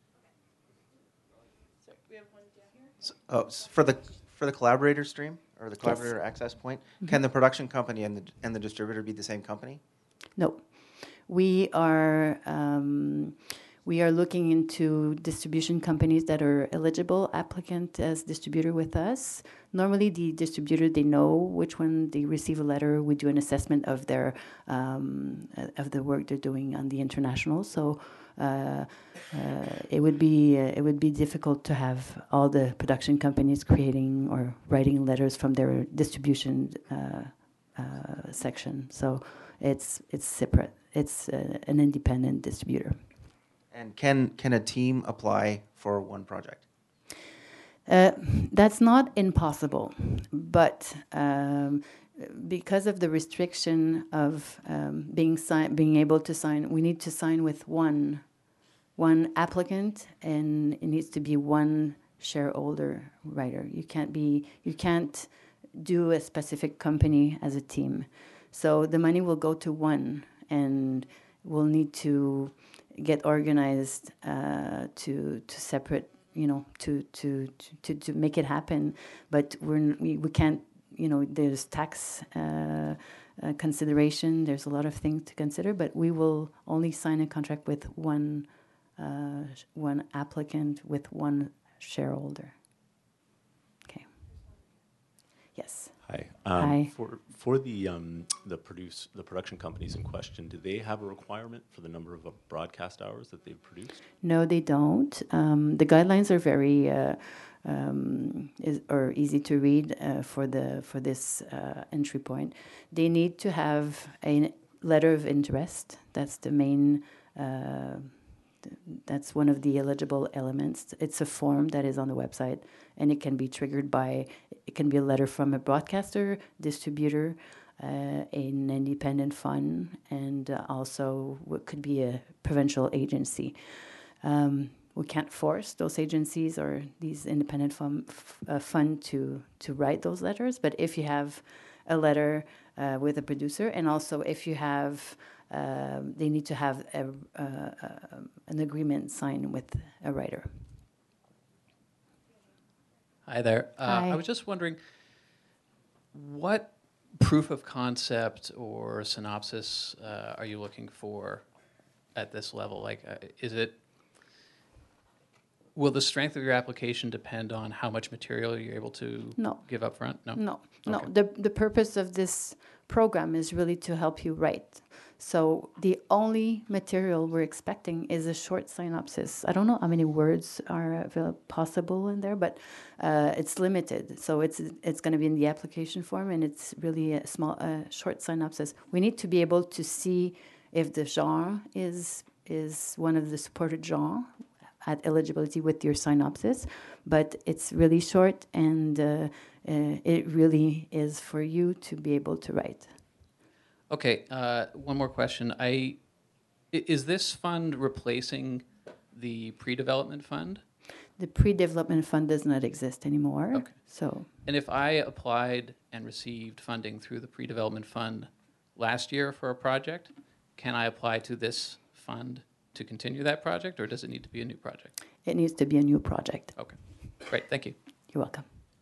Sorry, we have one down here. So, oh, s- for the for the collaborator stream or the collaborator access point, can the production company and the and the distributor be the same company? No, we are um, we are looking into distribution companies that are eligible applicant as distributor with us. Normally, the distributor, they know which one they receive a letter. We do an assessment of their um, uh, of the work they're doing on the international. So uh, uh, it would be uh, it would be difficult to have all the production companies creating or writing letters from their distribution uh, uh, section. So it's it's separate. It's uh, an independent distributor. And can can a team apply for one project? Uh, that's not impossible, but um, because of the restriction of um, being si- being able to sign, we need to sign with one one applicant, and it needs to be one shareholder writer. You can't be you can't do a specific company as a team. So the money will go to one, and we'll need to get organized uh, to to separate, you know, to to to to make it happen. But we're we, we can't, you know, there's tax uh, uh, consideration. There's a lot of things to consider. But we will only sign a contract with one uh, one applicant with one shareholder. Okay. Yes. Hi. Um, Hi. For for the um, the produce the production companies in question, do they have a requirement for the number of uh, broadcast hours that they've produced? No, they don't. Um, the guidelines are very uh, um, is, or easy to read uh, for the for this uh, entry point. They need to have a letter of interest. That's the main. Uh, That's one of the eligible elements. It's a form that is on the website, and it can be triggered by, it can be a letter from a broadcaster, distributor, uh, an independent fund, and uh, also what could be a provincial agency. Um, we can't force those agencies or these independent fund, f- uh, fund to, to write those letters, but if you have a letter uh, with a producer, and also if you have Um, they need to have a, uh, uh, an agreement signed with a writer. Hi there. Uh, Hi. I was just wondering, what proof of concept or synopsis uh, are you looking for at this level? Like, uh, is it, will the strength of your application depend on how much material you're able to No. give up front? No? No, no. Okay. The, the purpose of this program is really to help you write. So the only material we're expecting is a short synopsis. I don't know how many words are avail- possible in there, but uh, it's limited. So it's it's going to be in the application form, and it's really a small, uh, short synopsis. We need to be able to see if the genre is is one of the supported genre at eligibility with your synopsis, but it's really short, and uh, uh, it really is for you to be able to write. Okay, uh, one more question. I, i- is this fund replacing the pre-development fund? The pre-development fund does not exist anymore. Okay. So, And if I applied and received funding through the pre-development fund last year for a project, can I apply to this fund to continue that project, or does it need to be a new project? it needs to be a new project. Okay, great, thank you. You're welcome.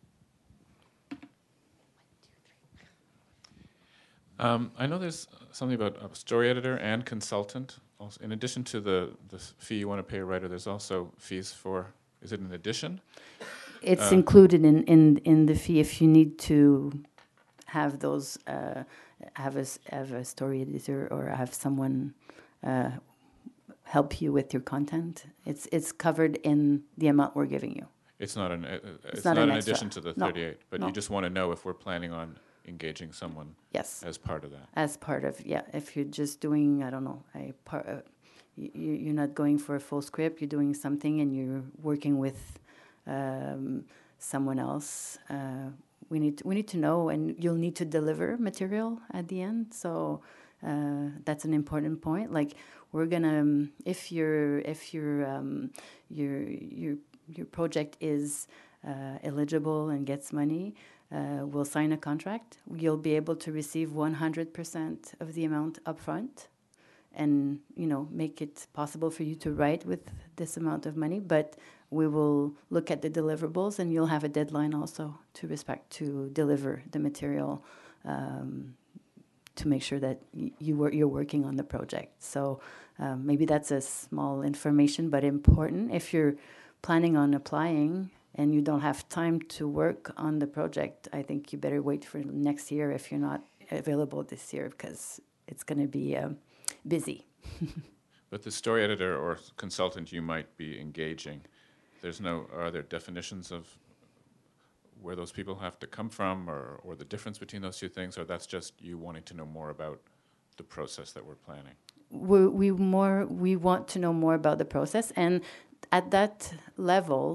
Um, I know there's something about a story editor and consultant. Also, in addition to the, the fee you want to pay a writer, there's also fees for, is it in addition? It's Uh, included in, in, in the fee if you need to have those, uh, have, a, s- have a story editor or have someone uh, help you with your content. It's, it's covered in the amount we're giving you. It's not an, uh, uh, it's, not not, an in extra. addition to the No, thirty-eight, but no. you just want to know if we're planning on engaging someone Yes. as part of that. As part of, yeah, if you're just doing, I don't know, a part, uh, you, you're not going for a full script, you're doing something and you're working with um, someone else. Uh, we need to, we need to know, and you'll need to deliver material at the end. So uh, that's an important point. Like we're gonna, um, if your if your um, your your your project is uh, eligible and gets money. Uh, we'll sign a contract. You'll be able to receive one hundred percent of the amount upfront, and you know make it possible for you to write with this amount of money. But we will look at the deliverables, and you'll have a deadline also to respect to deliver the material um, to make sure that y- you were you're working on the project. So um, maybe that's a small information, but important. If you're planning on applying and you don't have time to work on the project, I think you better wait for next year if you're not available this year, because it's going to be um, busy. But the story editor or consultant you might be engaging, there's no, are there definitions of where those people have to come from, or, or the difference between those two things, or that's just you wanting to know more about the process that we're planning? We, we more we want to know more about the process, and at that level,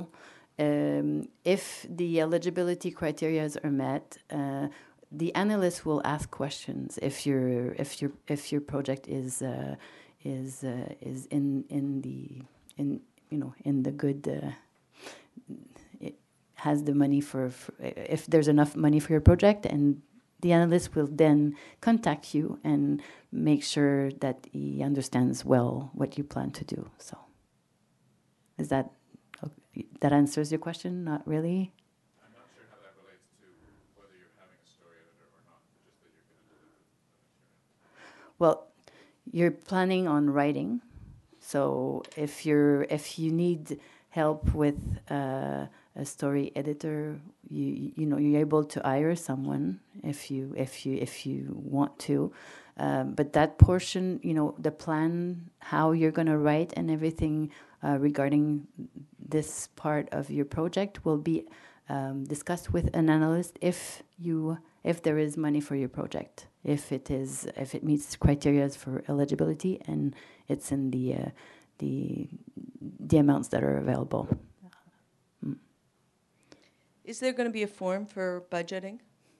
Um, if the eligibility criteria are met, uh, the analyst will ask questions if your if your if your project is uh, is uh, is in in the in you know in the good. Uh, it has the money for, for if there's enough money for your project, and the analyst will then contact you and make sure that he understands well what you plan to do. So, is that okay? That answers your question? Not really. I'm not sure how that relates to whether you're having a story editor or not, just that you're going to deliver the material. Well, you're planning on writing, so if you're if you need help with uh, a story editor, you you know you're able to hire someone if you if you if you want to, um, but that portion, you know, the plan, how you're going to write and everything uh, regarding this part of your project will be um, discussed with an analyst if you if there is money for your project, if it is if it meets criteria for eligibility and it's in the uh, the the amounts that are available. Mm. Is there going to be a form for budgeting?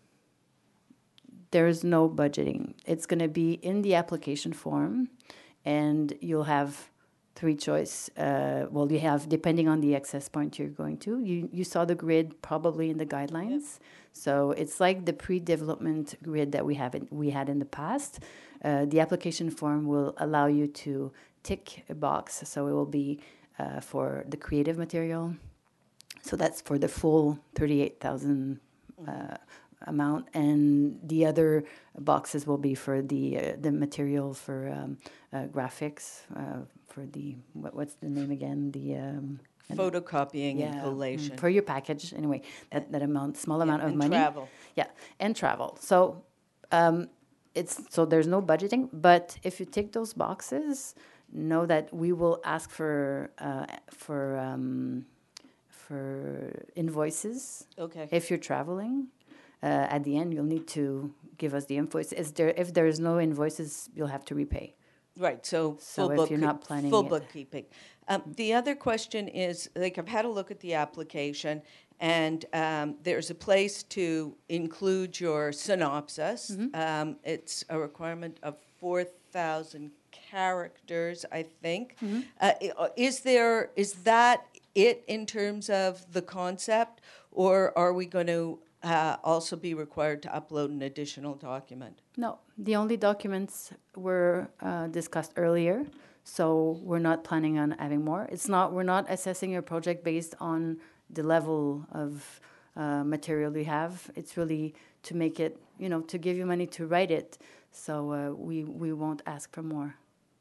There's no budgeting. It's going to be in the application form, and you'll have three choice. Uh, well, you have, depending on the access point you're going to. You you saw the grid probably in the guidelines. Yep. So it's like the pre-development grid that we have in, we had in the past. Uh, the application form will allow you to tick a box. So it will be uh, for the creative material. So that's for the full thirty-eight thousand uh, amount, and the other boxes will be for the uh, the material for um, uh, graphics, uh, for the what, what's the name again? The um, photocopying yeah, and collation mm, for your package. Anyway, that, that amount, small yeah, amount of and money. Travel. Yeah, and travel. So um, it's so there's no budgeting, but if you tick those boxes, know that we will ask for uh, for. Um, for invoices. Okay. If you're traveling, uh, at the end you'll need to give us the invoice. Is there if there is no invoices, you'll have to repay. Right. So, so full if book you're not planning full it. bookkeeping. Um, the other question is, like, I've had a look at the application, and um, there's a place to include your synopsis. Mm-hmm. Um, it's a requirement of four thousand characters, I think. Mm-hmm. Uh, is there is that it in terms of the concept, or are we going to uh, also be required to upload an additional document? No, the only documents were uh, discussed earlier, so we're not planning on having more. It's not we're not assessing your project based on the level of uh, material you have. It's really to make it, you know, to give you money to write it. So uh, we we won't ask for more.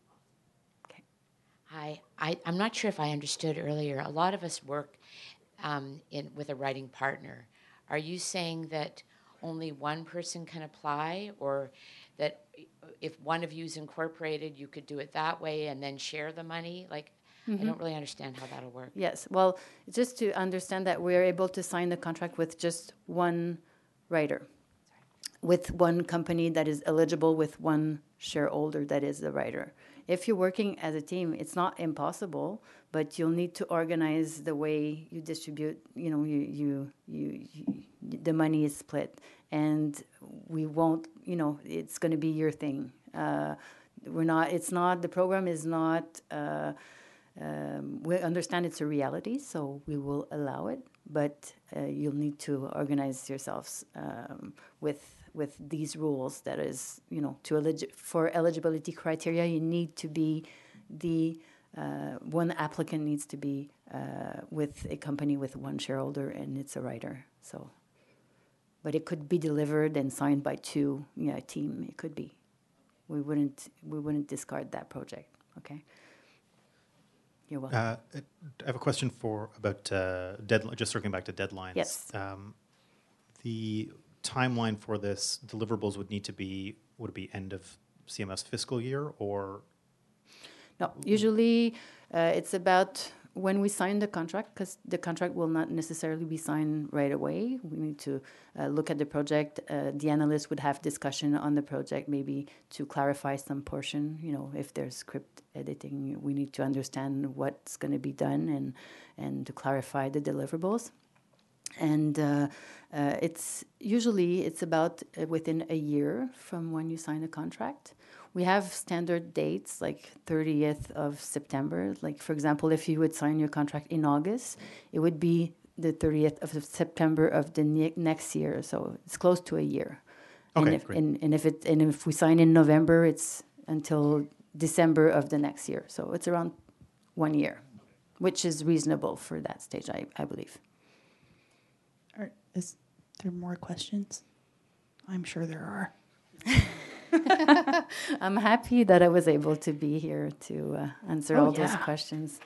Hi, I, I'm not sure if I understood earlier. A lot of us work um, in with a writing partner. Are you saying that only one person can apply, or that if one of you is incorporated, you could do it that way and then share the money? Like, mm-hmm. I don't really understand how that'll work. Yes, well, just to understand that we're able to sign the contract with just one writer, with one company that is eligible, with one shareholder that is the writer. If you're working as a team, it's not impossible, but you'll need to organize the way you distribute. You know, you you you, you the money is split, and we won't. You know, it's going to be your thing. Uh, we're not. It's not. The program is not. Uh, um, we understand it's a reality, so we will allow it, but uh, you'll need to organize yourselves um, with. with these rules. That is, you know, to elig- for eligibility criteria, you need to be the uh, one applicant needs to be uh, with a company with one shareholder, and it's a writer. So, but it could be delivered and signed by two, yeah, a team. It could be. We wouldn't we wouldn't discard that project. Okay. You're welcome. Uh, I have a question for about uh, deadline. Just circling back to deadlines. Yes. Um, the timeline for this deliverables would need to be would it be end of C M S fiscal year or no usually uh, it's about when we sign the contract, because the contract will not necessarily be signed right away, we need to uh, look at the project. Uh, the analyst would have discussion on the project, maybe to clarify some portion. You know, if there's script editing, we need to understand what's going to be done and and to clarify the deliverables. And uh, uh, it's usually it's about uh, within a year from when you sign a contract. We have standard dates like thirtieth of September. Like, for example, if you would sign your contract in August, it would be the thirtieth of September of the ne- next year. So it's close to a year. Okay, and if, great. And, and if it and if we sign in November, it's until December of the next year. So it's around one year, which is reasonable for that stage, I, I believe. Are, is there more questions? I'm sure there are. I'm happy that I was able to be here to uh, answer Oh, all yeah. those questions.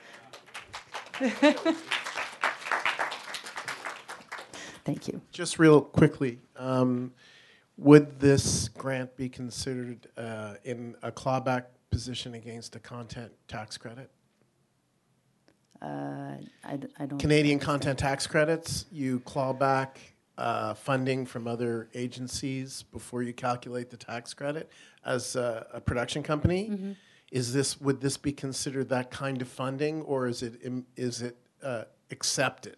Thank you. Just real quickly, um, would this grant be considered uh, in a clawback position against a content tax credit? Uh, I, d- I don't. Canadian understand. content tax credits, you claw back uh, funding from other agencies before you calculate the tax credit as a, a production company. Mm-hmm. Is this would this be considered that kind of funding, or is it im- is it uh, accepted?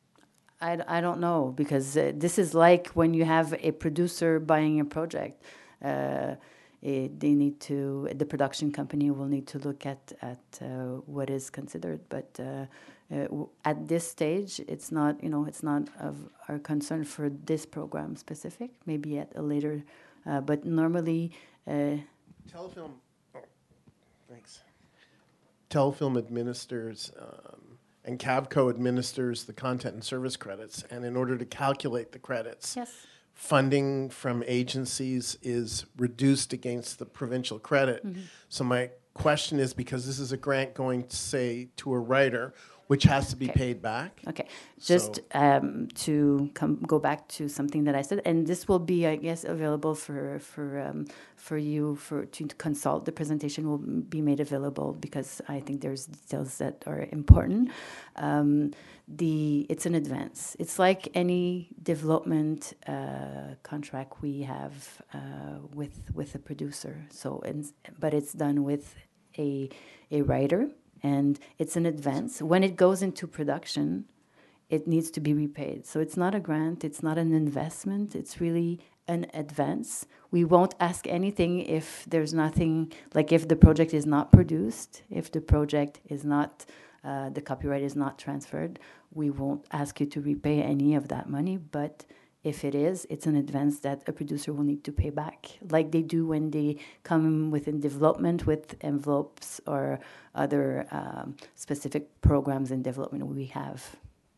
I, d- I don't know, because uh, this is like when you have a producer buying a project. Uh, it, they need to, the production company will need to look at, at uh, what is considered. But uh, uh, w- at this stage, it's not, you know, it's not of our concern for this program specific, maybe at a later, uh, but normally... Uh, Telefilm, oh, thanks. Telefilm administers... Um, and Cavco administers the content and service credits. And in order to calculate the credits, yes. funding from agencies is reduced against the provincial credit. Mm-hmm. So my question is, because this is a grant going, to, say, to a writer, which has to be Okay. paid back. Okay, just So- um, to come go back to something that I said, and this will be, I guess, available for for um, for you for to consult. The presentation will be made available because I think there's details that are important. Um, the it's an advance. It's like any development uh, contract we have uh, with with a producer. So, and, but it's done with a a writer. And it's an advance. When it goes into production, it needs to be repaid. So it's not a grant, it's not an investment, it's really an advance. We won't ask anything if there's nothing, like if the project is not produced, if the project is not, uh, the copyright is not transferred, we won't ask you to repay any of that money, but if it is, it's an advance that a producer will need to pay back, like they do when they come within development with envelopes or other um, specific programs in development we have.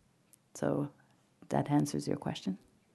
So that answers your question.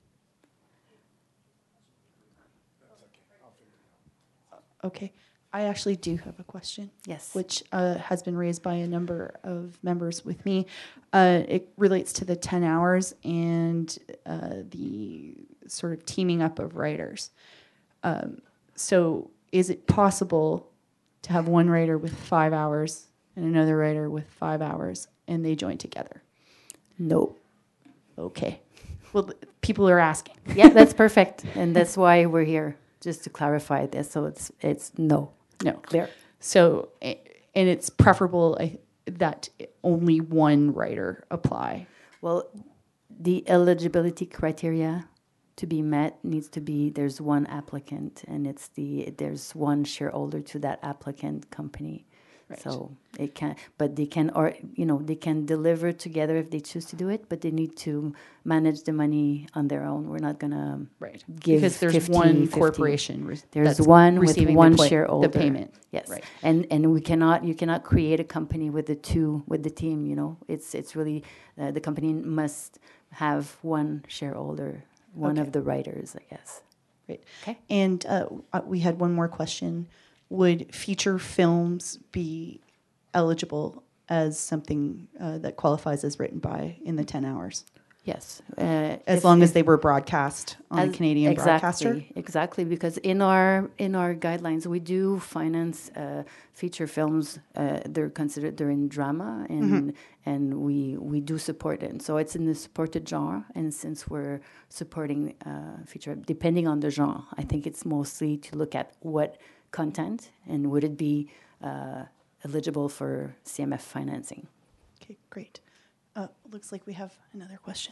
Okay. I actually do have a question. Yes. Which uh, has been raised by a number of members with me. Uh, it relates to the ten hours and uh, the sort of teaming up of writers. Um, so is it possible to have one writer with five hours and another writer with five hours and they join together? No. Okay. Well, people are asking. Yeah, that's perfect. And that's why we're here, just to clarify this. So it's it's no. No. Clear. So, a- and it's preferable I, that only one writer apply. Well, the eligibility criteria to be met needs to be there's one applicant and it's the there's one shareholder to that applicant company. Right. So it can, but they can, or you know, they can deliver together if they choose to do it, but they need to manage the money on their own. We're not gonna Right. give Because there's fifty, one fifty. corporation re- There's that's one with receiving the one pla- shareholder. the payment. Yes. Right. And and we cannot you cannot create a company with the two with the team. You know, it's it's really uh, the company must have one shareholder, one Okay. of the writers, I guess. Right. Okay. And uh, uh, we had one more question. Would feature films be eligible as something uh, that qualifies as written by in the ten hours? Yes. Uh, as if- long as if- they were broadcast on a As- Canadian exactly, broadcaster? Exactly, because in our in our guidelines we do finance uh, feature films. Uh, they're considered they're in drama, and Mhm. and we we do support it. So it's in the supported genre, and since we're supporting uh, feature, depending on the genre, I think it's mostly to look at what content and would it be uh, eligible for C M F financing. Okay, great. Uh, looks like we have another question.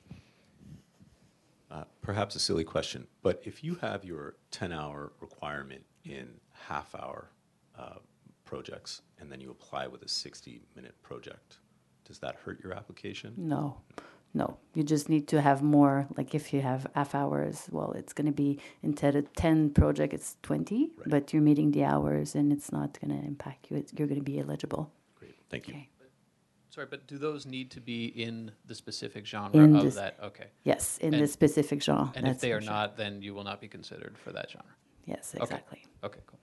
Uh, perhaps a silly question, but if you have your ten-hour requirement in half-hour uh, projects, and then you apply with a sixty-minute project, does that hurt your application? No, no. You just need to have more. Like if you have half hours, well, it's going to be instead of ten project, it's twenty. Right. But you're meeting the hours, and it's not going to impact you. It's, you're going to be eligible. Great, thank you. Okay. Sorry, but do those need to be in the specific genre In of this- that? Okay. Yes, in And- the specific genre. And if that's they for are sure. not, then you will not be considered for that genre. Yes, Okay. exactly. Okay, cool.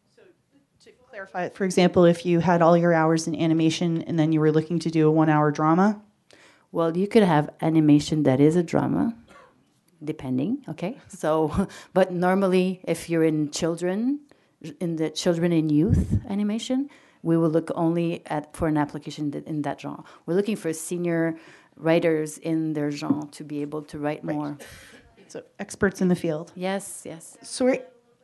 To clarify, for example, if you had all your hours in animation and then you were looking to do a one-hour drama, Well, you could have animation that is a drama, depending, okay? So, but normally, if you're in children, in the children and youth animation, we will look only at for an application that, in that genre. We're looking for senior writers in their genre to be able to write Right. more. so experts in the field. Yes, yes. Sorry.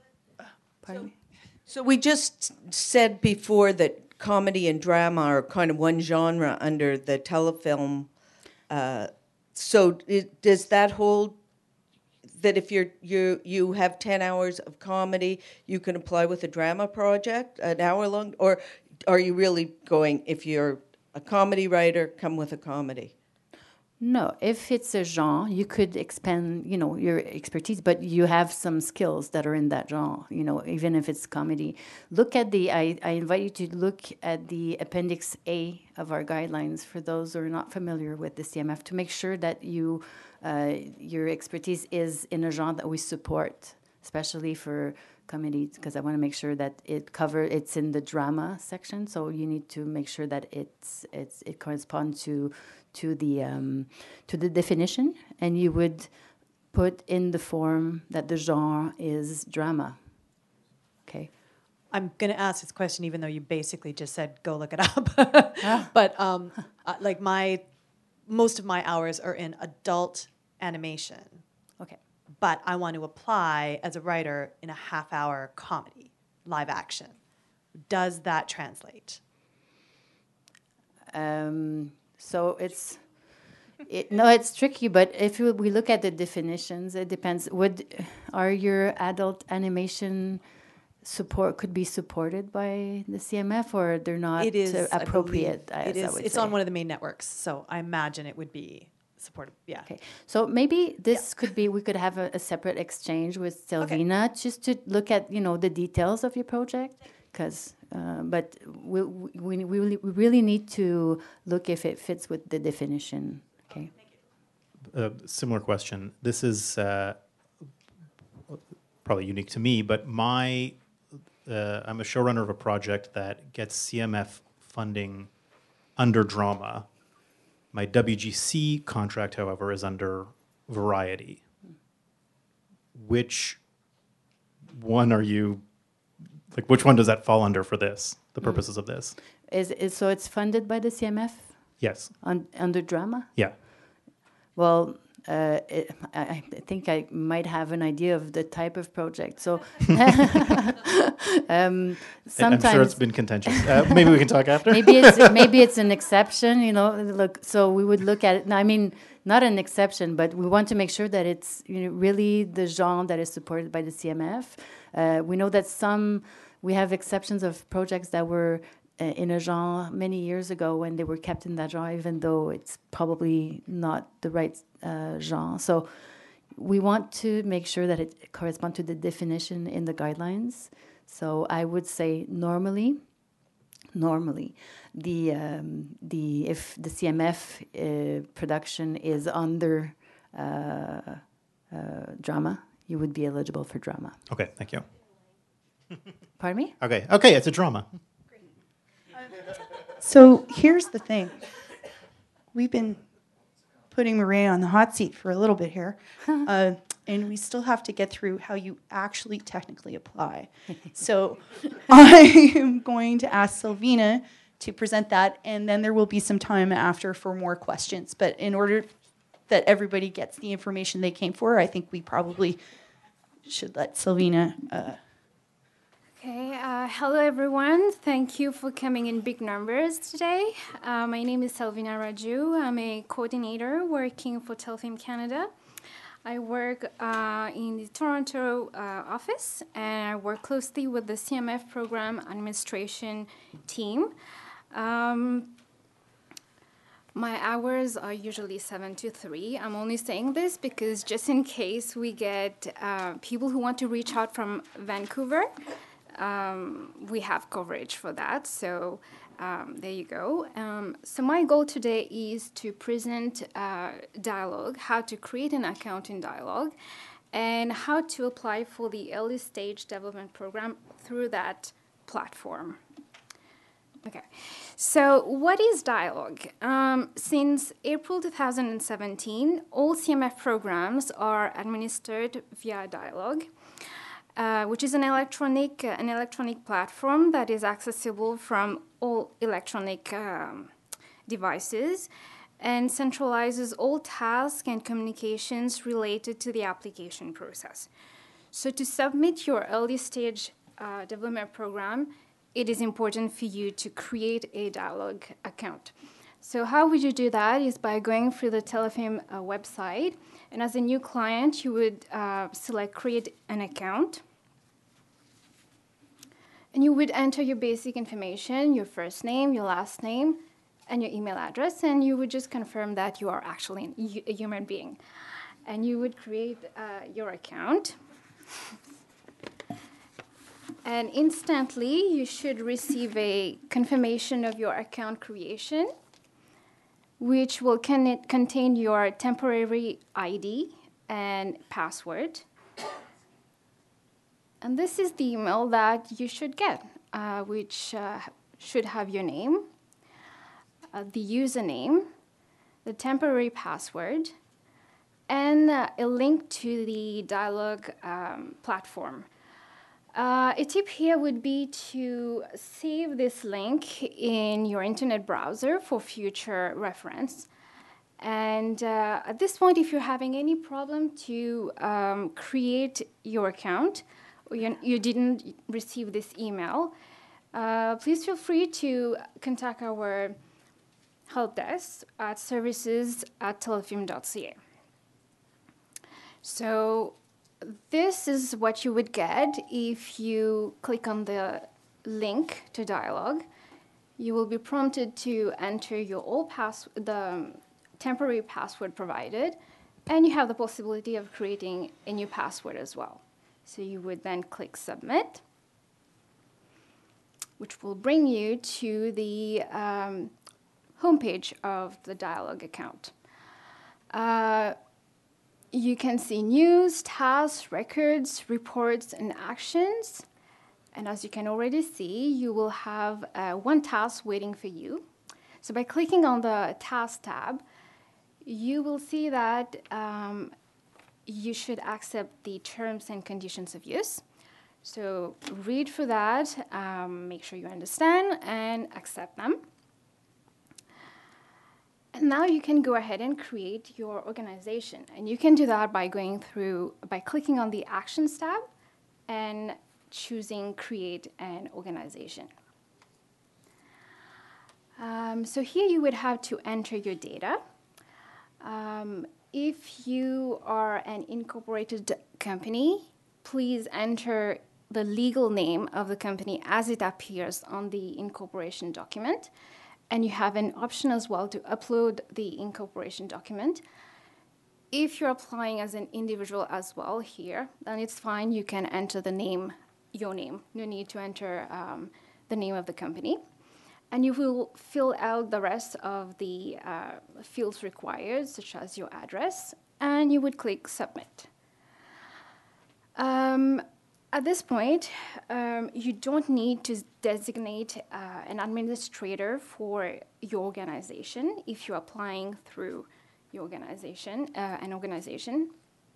Pardon me? So we just said before that comedy and drama are kind of one genre under the telefilm. Uh, so it, does that hold that if you're you you have ten hours of comedy, you can apply with a drama project, an hour long, or are you really going if you're a comedy writer, come with a comedy? No, if it's a genre, you could expand, you know, your expertise, but you have some skills that are in that genre, you know, even if it's comedy. Look at the, I, I invite you to look at the Appendix A of our guidelines for those who are not familiar with the C M F to make sure that you, uh, your expertise is in a genre that we support, especially for comedy, because I want to make sure that it cover it's in the drama section. So you need to make sure that it's it's it corresponds to to the um, to the definition, and you would put in the form that the genre is drama. Okay. I'm going to ask this question, even though you basically just said go look it up. But um, uh, like my, most of my hours are in adult animation. Okay. But I want to apply as a writer in a half-hour comedy, live action. Does that translate? Um, so it's it, no, it's tricky. But if we we look at the definitions, it depends. Would are your adult animation support could be supported by the C M F, or they're not It is uh, I appropriate? believe, as It I is. would It's say. on one of the main networks, so I imagine it would be supported. Yeah. Okay, so maybe this could be we could have a, a separate exchange with Selvina just to look at you know the details of your project, because uh, but we we we really, we really need to look if it fits with the definition. Okay. A similar question. This is uh, probably unique to me, but my uh, I'm a showrunner of a project that gets C M F funding under drama. My W G C contract, however, is under variety. Which one are you, like, which one does that fall under for this, the Mm. purposes of this? Is, is so it's funded by the C M F? Yes. On, under drama? Yeah. Well, uh, it, I, I think I might have an idea of the type of project. So um, sometimes I'm sure it's been contentious. Uh, maybe we can talk after. maybe it's maybe it's an exception. You know, look. So we would look at it. I mean, not an exception, but we want to make sure that it's you know, really the genre that is supported by the C M F. Uh, we know that some we have exceptions of projects that were uh, in a genre many years ago when they were kept in that genre, even though it's probably not the right uh, genre. So we want to make sure that it corresponds to the definition in the guidelines. So I would say normally, normally, the um, the if the C M F uh, production is under uh, uh, drama, you would be eligible for drama. Okay, thank you. Pardon me? Okay, okay, it's a drama. So here's the thing. We've been putting Maria on the hot seat for a little bit here. uh, and we still have to get through how you actually technically apply. So I am going to ask Silvina to present that, and then there will be some time after for more questions. But in order that everybody gets the information they came for, I think we probably should let Silvina. Uh, Okay, uh, hello everyone. Thank you for coming in big numbers today. Uh, my name is Silvina Raju. I'm a coordinator working for Telfilm Canada. I work uh, in the Toronto uh, office, and I work closely with the C M F program administration team. Um, my hours are usually seven to three. I'm only saying this because just in case we get uh, people who want to reach out from Vancouver, um, we have coverage for that. So um, there you go. Um, so my goal today is to present uh, Dialogue, how to create an account in Dialogue, and how to apply for the early stage development program through that platform. Okay, so what is Dialogue? Um, since April two thousand seventeen, all C M F programs are administered via Dialogue, uh, which is an electronic, uh, an electronic platform that is accessible from all electronic um, devices and centralizes all tasks and communications related to the application process. So to submit your early stage uh, development program, it is important for you to create a Dialogue account. So how would you do that is by going through the Telfilm uh, website, and as a new client, you would uh, select create an account. And you would enter your basic information, your first name, your last name, and your email address, and you would just confirm that you are actually a human being. And you would create uh, your account. And instantly, you should receive a confirmation of your account creation, which will con contain your temporary I D and password. And this is the email that you should get, uh, which uh, should have your name, uh, the username, the temporary password, and uh, a link to the Dialogue um, platform. Uh, a tip here would be to save this link in your internet browser for future reference. And uh, at this point, if you're having any problem to um, create your account, or you, you didn't receive this email, uh, please feel free to contact our help desk at services at telfilm dot c a. So this is what you would get if you click on the link to Dialogue. You will be prompted to enter your old pass the temporary password provided, and you have the possibility of creating a new password as well. So you would then click Submit, which will bring you to the um, homepage of the Dialogue account. Uh, You can see news, tasks, records, reports, and actions. And as you can already see, you will have uh, one task waiting for you. So by clicking on the Task tab, you will see that um, you should accept the terms and conditions of use. So read through that, um, make sure you understand, and accept them. And now you can go ahead and create your organization. And you can do that by going through, by clicking on the Actions tab and choosing Create an Organization. Um, so here you would have to enter your data. Um, if you are an incorporated company, please enter the legal name of the company as it appears on the incorporation document. And you have an option as well to upload the incorporation document. If you're applying as an individual as well here, then it's fine. You can enter the name, your name. No need to enter um, the name of the company. And you will fill out the rest of the uh, fields required, such as your address, and you would click Submit. Um, At this point, um, you don't need to designate uh, an administrator for your organization if you're applying through your organization, uh, an organization.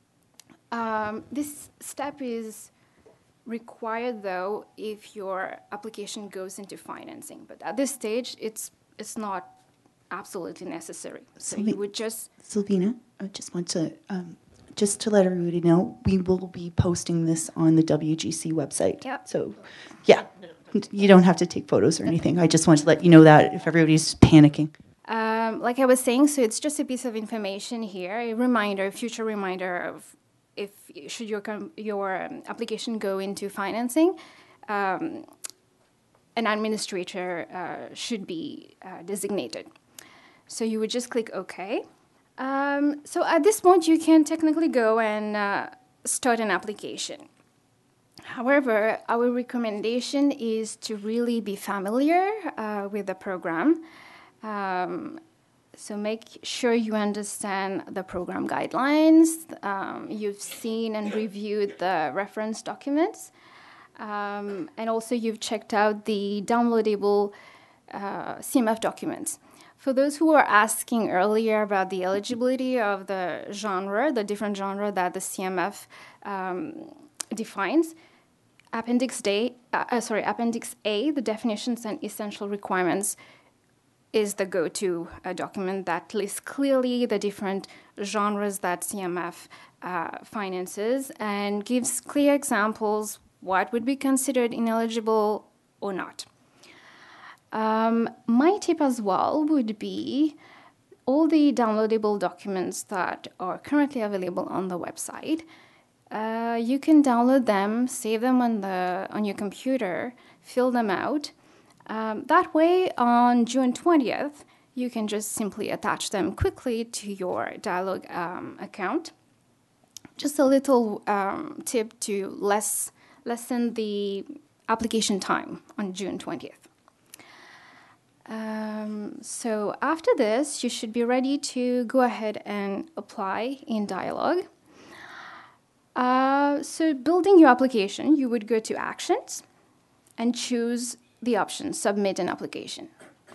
Um, this step is required, though, if your application goes into financing. But at this stage, it's it's not absolutely necessary. So Sylvi- you would just... Sylvina, I just want to, um, just to let everybody know, we will be posting this on the W G C website. Yep. So, yeah, you don't have to take photos or anything. I just want to let you know that if everybody's panicking. Um, like I was saying, so it's just a piece of information here, a reminder, a future reminder of if should your com- your um, application go into financing, um, an administrator uh, should be uh, designated. So you would just click OK. Um, so at this point, you can technically go and uh, start an application. However, our recommendation is to really be familiar uh, with the program. Um, so make sure you understand the program guidelines. Um, you've seen and reviewed the reference documents. Um, and also you've checked out the downloadable uh, C M F documents. For those who were asking earlier about the eligibility of the genre, the different genre that the C M F um, defines, Appendix A, uh, uh, sorry, Appendix A, the definitions and essential requirements, is the go-to uh, document that lists clearly the different genres that C M F uh, finances and gives clear examples what would be considered ineligible or not. Um, my tip as well would be all the downloadable documents that are currently available on the website. Uh, you can download them, save them on the on your computer, fill them out. Um, that way, on June twentieth, you can just simply attach them quickly to your Dialogue um, account. Just a little um, tip to less, lessen the application time on June twentieth. Um, so after this, you should be ready to go ahead and apply in Dialogue. Uh, so building your application, you would go to Actions and choose the option, Submit an Application.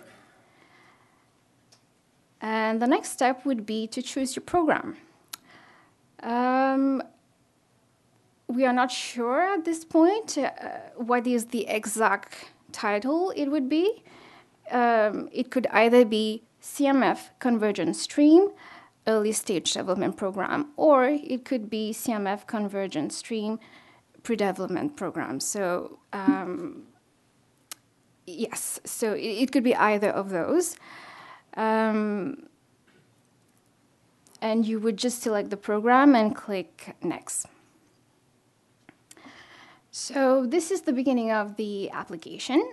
And the next step would be to choose your program. Um, we are not sure at this point uh, what is the exact title it would be. Um, it could either be C M F Convergence Stream, Early Stage Development Program, or it could be C M F Convergence Stream, Pre-Development Program. So, um, yes, so it, it could be either of those. Um, and you would just select the program and click Next. So this is the beginning of the application.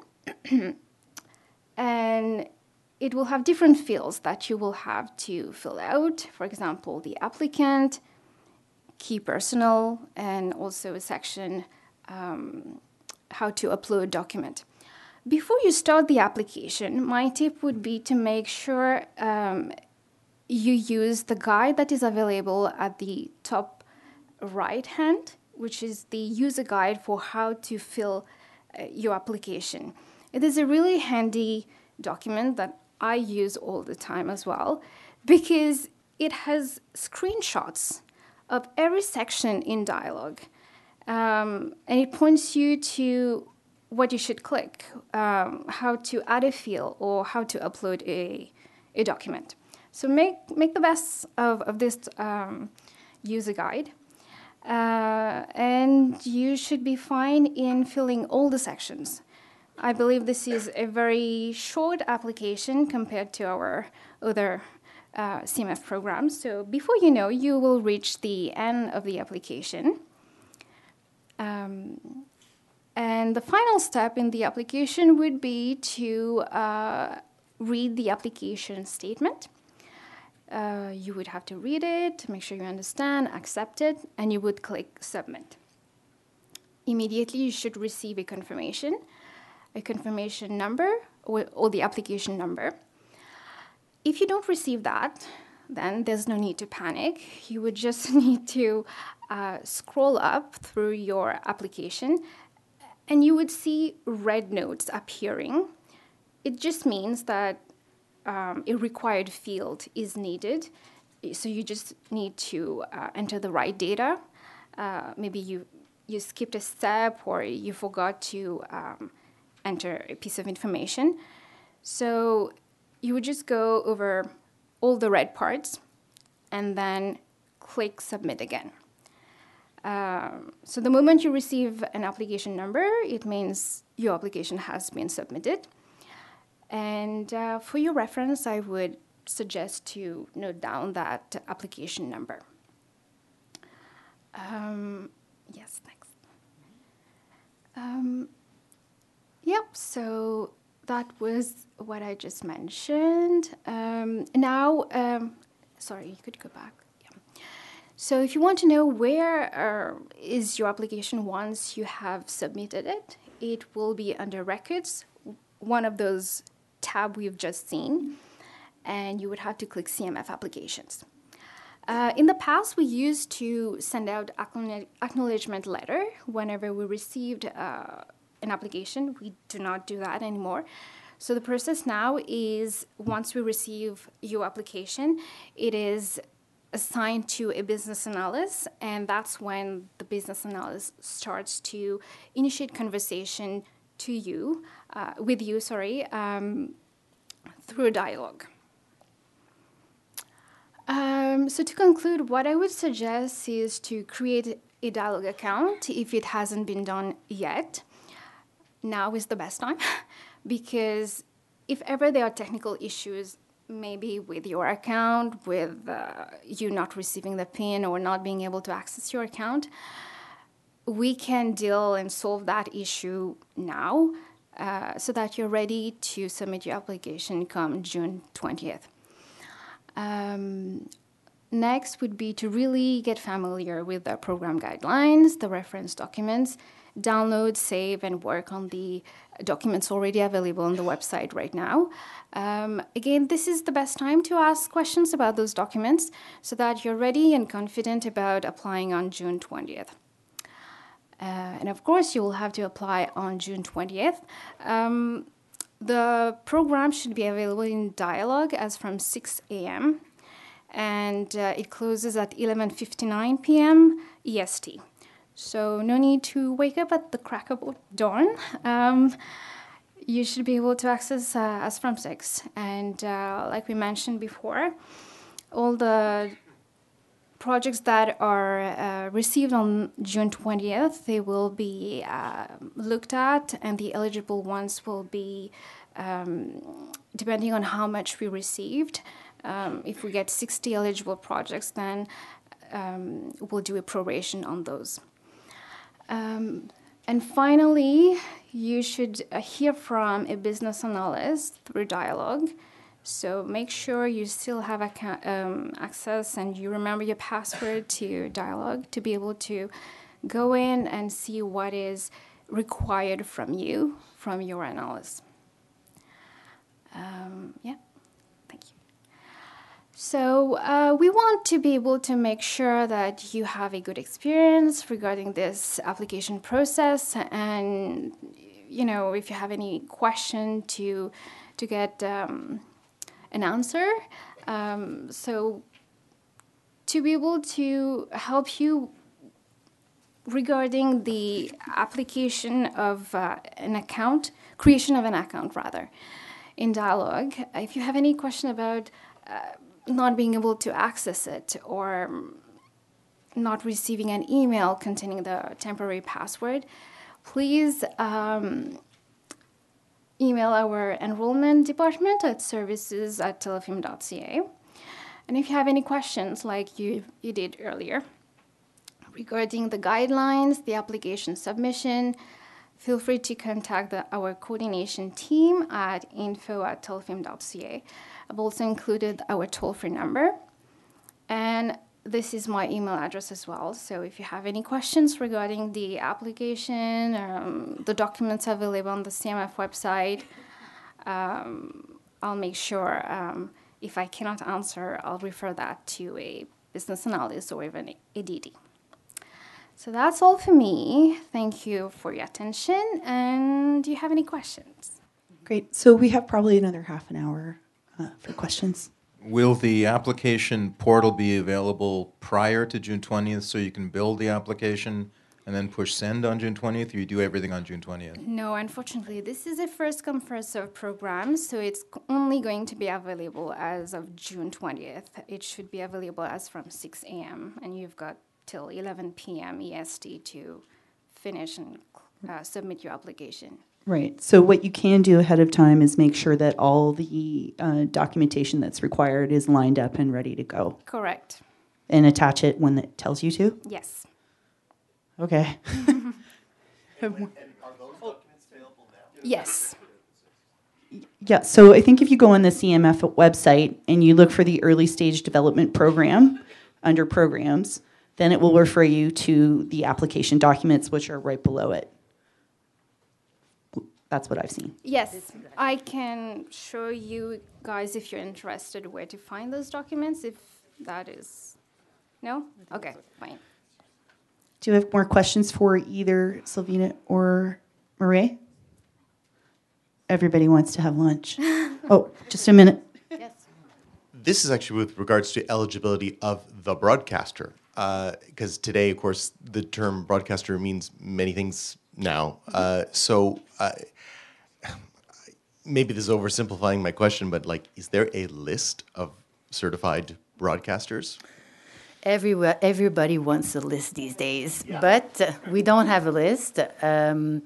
And it will have different fields that you will have to fill out. For example, the applicant, key personal, and also a section, um, how to upload document. Before you start the application, my tip would be to make sure um, you use the guide that is available at the top right hand, which is the user guide for how to fill uh, your application. It is a really handy document that I use all the time as well, because it has screenshots of every section in Dialogue, um, and it points you to what you should click, um, how to add a field, or how to upload a, a document. So make, make the best of, of this um, user guide, uh, and you should be fine in filling all the sections. I believe this is a very short application compared to our other uh, C M F programs. So before you know, you will reach the end of the application. Um, and the final step in the application would be to uh, read the application statement. Uh, you would have to read it, make sure you understand, accept it, and you would click Submit. Immediately, you should receive a confirmation. A confirmation number or, or the application number. If you don't receive that, then there's no need to panic. You would just need to uh, scroll up through your application and you would see red notes appearing. It just means that um, a required field is needed so you just need to uh, enter the right data. Uh, maybe you you skipped a step or you forgot to um, enter a piece of information. So you would just go over all the red parts and then click Submit again. Um, so the moment you receive an application number, it means your application has been submitted. And uh, for your reference, I would suggest to note down that application number. Um, yes, thanks. Um, yep, so that was what I just mentioned. Um, now, um, sorry, you could go back. Yeah. So if you want to know where uh, is your application once you have submitted it, it will be under Records, one of those tabs we've just seen, and you would have to click C M F Applications. Uh, in the past, we used to send out acknowledgement letter whenever we received uh, an application. We do not do that anymore. So the process now is once we receive your application, it is assigned to a business analyst, and that's when the business analyst starts to initiate conversation to you, uh, with you, sorry, um, through a dialogue. Um, so to conclude, what I would suggest is to create a dialogue account if it hasn't been done yet. Now is the best time, because if ever there are technical issues, maybe with your account, with uh, you not receiving the PIN or not being able to access your account, we can deal and solve that issue now uh, so that you're ready to submit your application come June twentieth. Um, next would be to really get familiar with the program guidelines, the reference documents, download, save, and work on the documents already available on the website right now. Um, again, this is the best time to ask questions about those documents so that you're ready and confident about applying on June twentieth. Uh, and of course, you will have to apply on June twentieth. Um, The program should be available in Dialogue as from six a m and uh, it closes at eleven fifty-nine p m E S T. So no need to wake up at the crack of dawn. Um, you should be able to access uh, as from six. And uh, like we mentioned before, all the projects that are uh, received on June twentieth, they will be uh, looked at, and the eligible ones will be, um, depending on how much we received. Um, if we get sixty eligible projects, then um, we'll do a proration on those. Um, and finally, you should uh, hear from a business analyst through Dialogue. So make sure you still have account, um, access and you remember your password to Dialogue to be able to go in and see what is required from you, from your analyst. Um, yeah, thank you. So uh, we want to be able to make sure that you have a good experience regarding this application process, and you know, if you have any question to to get um, an answer. Um, so to be able to help you regarding the application of uh, an account, creation of an account rather, in Dialogue, if you have any question about uh, not being able to access it or not receiving an email containing the temporary password, please um, email our enrollment department at services at telefilm dot c a. And if you have any questions like you, you did earlier regarding the guidelines, the application submission, feel free to contact the, our coordination team at info at telefilm dot c a. I've also included our toll-free number, and this is my email address as well. So if you have any questions regarding the application, um, the documents available on the C M F website, um, I'll make sure um, if I cannot answer, I'll refer that to a business analyst or even a D D. So that's all for me. Thank you for your attention. And do you have any questions? Great. So we have probably another half an hour uh, for questions. Will the application portal be available prior to June twentieth so you can build the application and then push send on June twentieth, or you do everything on June twentieth? No, unfortunately, this is a first come, first served program, so it's c- only going to be available as of June twentieth. It should be available as from six a.m., and you've got till eleven p.m. E S T to finish and uh, submit your application. Right. So what you can do ahead of time is make sure that all the uh, documentation that's required is lined up and ready to go. Correct. And attach it when it tells you to? Yes. Okay. Yes. Yeah, so I think if you go on the C M F website and you look for the early stage development program under programs, then it will refer you to the application documents, which are right below it. That's what I've seen. Yes, I can show you guys if you're interested where to find those documents, if that is, no? Okay, fine. Do you have more questions for either Sylvina or Marie? Everybody wants to have lunch. Oh, just a minute. Yes. This is actually with regards to eligibility of the broadcaster, because uh, today, of course, the term broadcaster means many things now. Uh, so uh, maybe this is oversimplifying my question, but like, is there a list of certified broadcasters? Everywhere, everybody wants a list these days, yeah. but uh, we don't have a list. Um,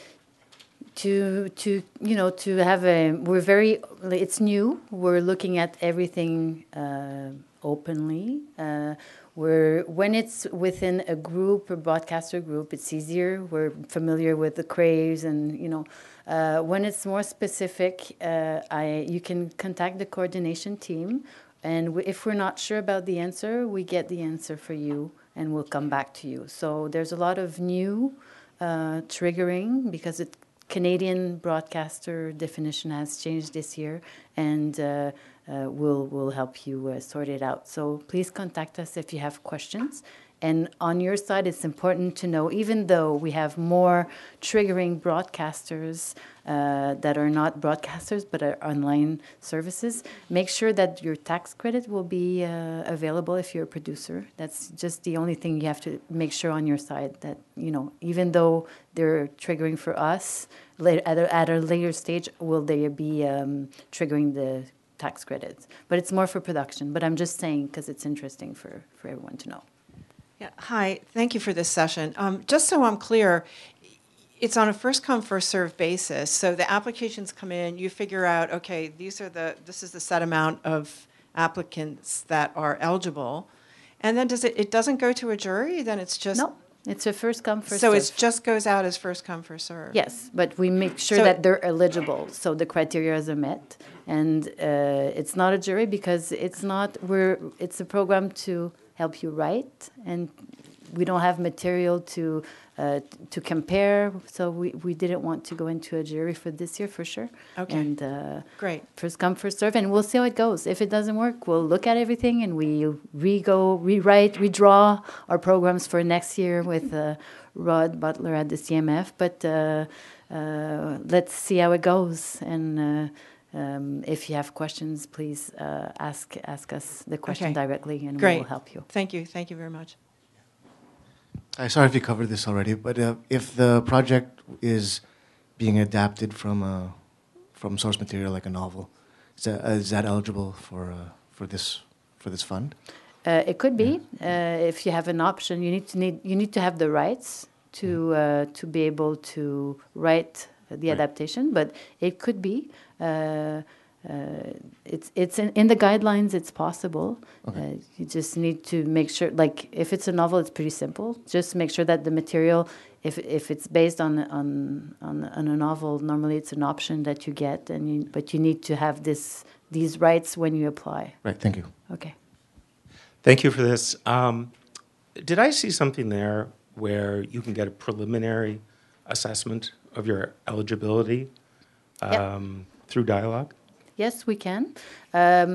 to to you know to have a we're very it's new. We're looking at everything uh, openly. Uh, we're when it's within a group, a broadcaster group, it's easier. We're familiar with the craves, and you know uh, when it's more specific, uh, I you can contact the coordination team. And if we're not sure about the answer, we get the answer for you, and we'll come back to you. So there's a lot of new uh, triggering because the Canadian broadcaster definition has changed this year, and uh, uh, we'll we'll help you uh, sort it out. So please contact us if you have questions. And on your side, it's important to know, even though we have more triggering broadcasters uh, that are not broadcasters but are online services, make sure that your tax credit will be uh, available if you're a producer. That's just the only thing you have to make sure on your side, that, you know, even though they're triggering for us, later, at, a, at a later stage, will they be um, triggering the tax credits? But it's more for production. But I'm just saying because it's interesting for, for everyone to know. Yeah, hi, thank you for this session. Um, just so I'm clear, it's on a first come, first served basis. So the applications come in, you figure out, okay, these are the this is the set amount of applicants that are eligible, and then does it it doesn't go to a jury, then it's just no, it's a first come, first so served. it just goes out as first come, first served. Yes, but we make sure So- that they're eligible, so the criteria are met, and uh, it's not a jury because it's not we're it's a program to help you write, and we don't have material to uh, to compare, so we, we didn't want to go into a jury for this year for sure. Okay. And uh, Great. first come, first serve, and we'll see how it goes. If it doesn't work, we'll look at everything and we re-go, rewrite, redraw our programs for next year with uh, Rod Butler at the C M F. But uh, uh, let's see how it goes. And uh, Um, if you have questions, please uh, ask ask us the question Okay. directly, and Great. we'll help you. Thank you. Thank you very much. I'm sorry if you covered this already, but uh, if the project is being adapted from a, from source material like a novel, is that, uh, is that eligible for uh, for this for this fund? Uh, it could be uh, if you have an option. You need to need you need to have the rights to uh, to be able to write the adaptation, but it could be. Uh, uh, it's it's in, in the guidelines. It's possible. Okay. Uh, you just need to make sure. Like if it's a novel, it's pretty simple. Just make sure that the material, if if it's based on on on, on a novel, normally it's an option that you get, and you, but you need to have this these rights when you apply. Right. Thank you. Okay. Thank you for this. Um, did I see something there where you can get a preliminary assessment of your eligibility um, Yep. through Dialogue? Yes, we can. Um,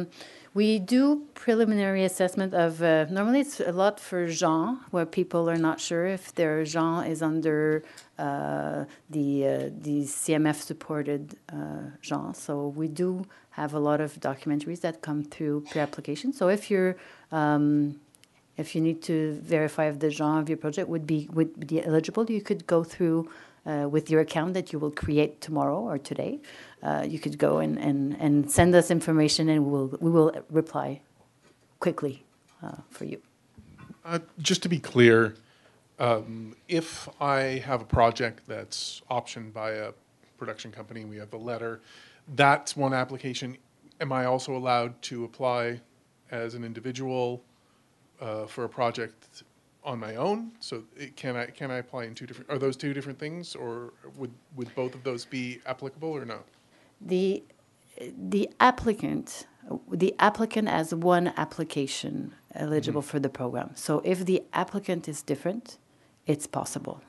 We do preliminary assessment of, uh, normally it's a lot for Jean, where people are not sure if their Jean is under uh, the uh, the C M F-supported uh, Jean. So we do have a lot of documentaries that come through pre-application. So if you're um, if you need to verify if the Jean of your project would be would be eligible, you could go through uh, with your account that you will create tomorrow or today. Uh, you could go and, and, and send us information, and we'll, we will reply quickly uh, for you. Uh, just to be clear, um, if I have a project that's optioned by a production company, we have a letter, that's one application. Am I also allowed to apply as an individual uh, for a project on my own? So it, can I can I apply in two different? Are those two different things, or would would both of those be applicable or no? The the applicant the applicant has one application eligible mm-hmm. for the program. So if the applicant is different, it's possible.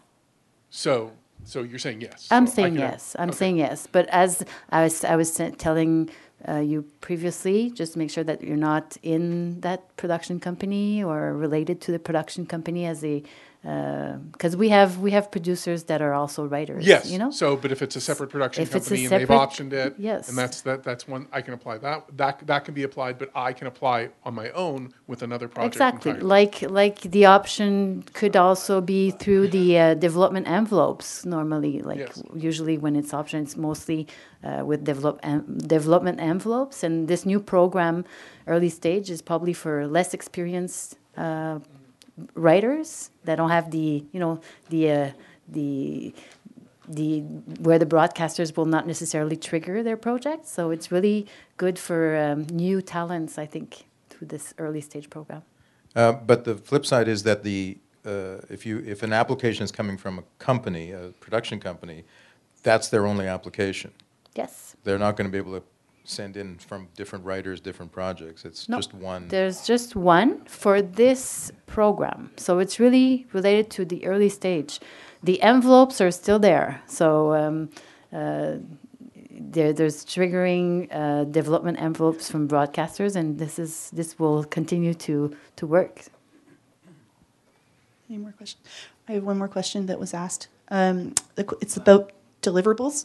So so you're saying yes? I'm so saying yes. I'm okay. saying yes. But as I was I was telling uh, you previously, just make sure that you're not in that production company or related to the production company as a. Because uh, we have we have producers that are also writers. Yes. You know. So, but if it's a separate production if company separate, and they've optioned it, yes. and that's that that's one I can apply that that that can be applied, but I can apply on my own with another project. Exactly. Entirely. Like like the option could also be through the uh, development envelopes. Normally, like yes. usually when it's option, it's mostly uh, with develop um, development envelopes. And this new program, early stage, is probably for less experienced. Uh, writers that don't have the you know the uh, the the where the broadcasters will not necessarily trigger their projects, so it's really good for um, new talents, I think, through this early stage program. Uh, but the flip side is that the uh, if you if an application is coming from a company, a production company, that's their only application. Yes. They're not going to be able to send in from different writers, different projects. It's no, just one. There's just one for this program. So it's really related to the early stage. The envelopes are still there. So um, uh, there, there's triggering uh, development envelopes from broadcasters, and this is this will continue to, to work. Any more questions? I have one more question that was asked. Um, it's about deliverables.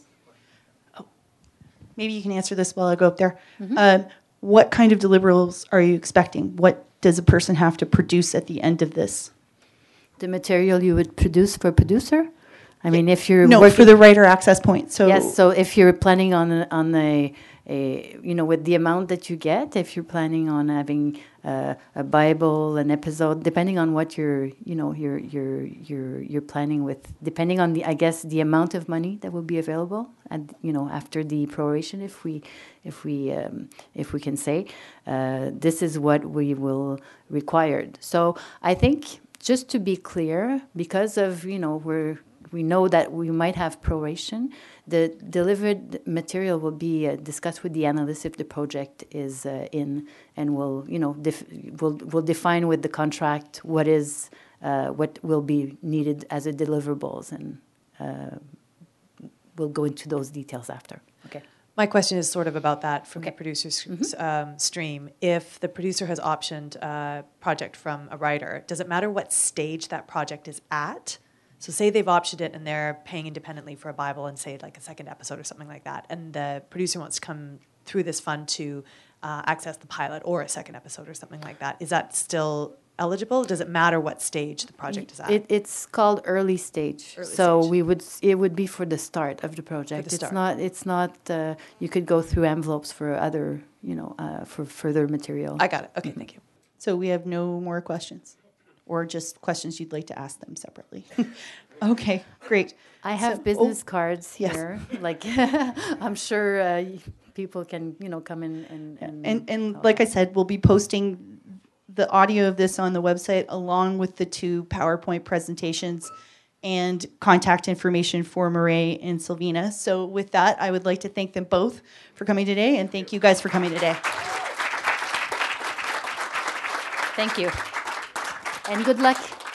Maybe you can answer this while I go up there. Mm-hmm. Um, what kind of deliverables are you expecting? What does a person have to produce at the end of this? The material you would produce for a producer? I mean, if you're no working, for the writer access point. So yes. So if you're planning on a, on a, a you know with the amount that you get, if you're planning on having uh, a Bible, an episode, depending on what you're you know you're you're you're you're planning with, depending on the I guess the amount of money that will be available, and you know after the proration, if we if we um, if we can say, uh, this is what we will required. So I think just to be clear, because of you know we're. We know that we might have proration. The delivered material will be uh, discussed with the analyst if the project is uh, in, and will you know def- will will define with the contract what is uh, what will be needed as a deliverables, and uh, we'll go into those details after. Okay. My question is sort of about that from okay. the producer's mm-hmm. um, stream. If the producer has optioned a project from a writer, does it matter what stage that project is at? So say they've optioned it and they're paying independently for a Bible and say like a second episode or something like that, and the producer wants to come through this fund to uh, access the pilot or a second episode or something like that. Is that still eligible? Does it matter what stage the project is at? It, it's called early stage. Early so stage. we would it would be for the start of the project. For the it's start. not. It's not. Uh, you could go through envelopes for other. You know, uh, for further material. I got it. Okay, mm-hmm. Thank you. So we have no more questions, or just questions you'd like to ask them separately. Okay, great. I have so, business oh, cards here. Yes. Like I'm sure uh, people can, you know, come in and and and, and like I said, we'll be posting the audio of this on the website along with the two PowerPoint presentations and contact information for Murray and Silvina. So with that, I would like to thank them both for coming today, and thank you guys for coming today. Thank you, and good luck.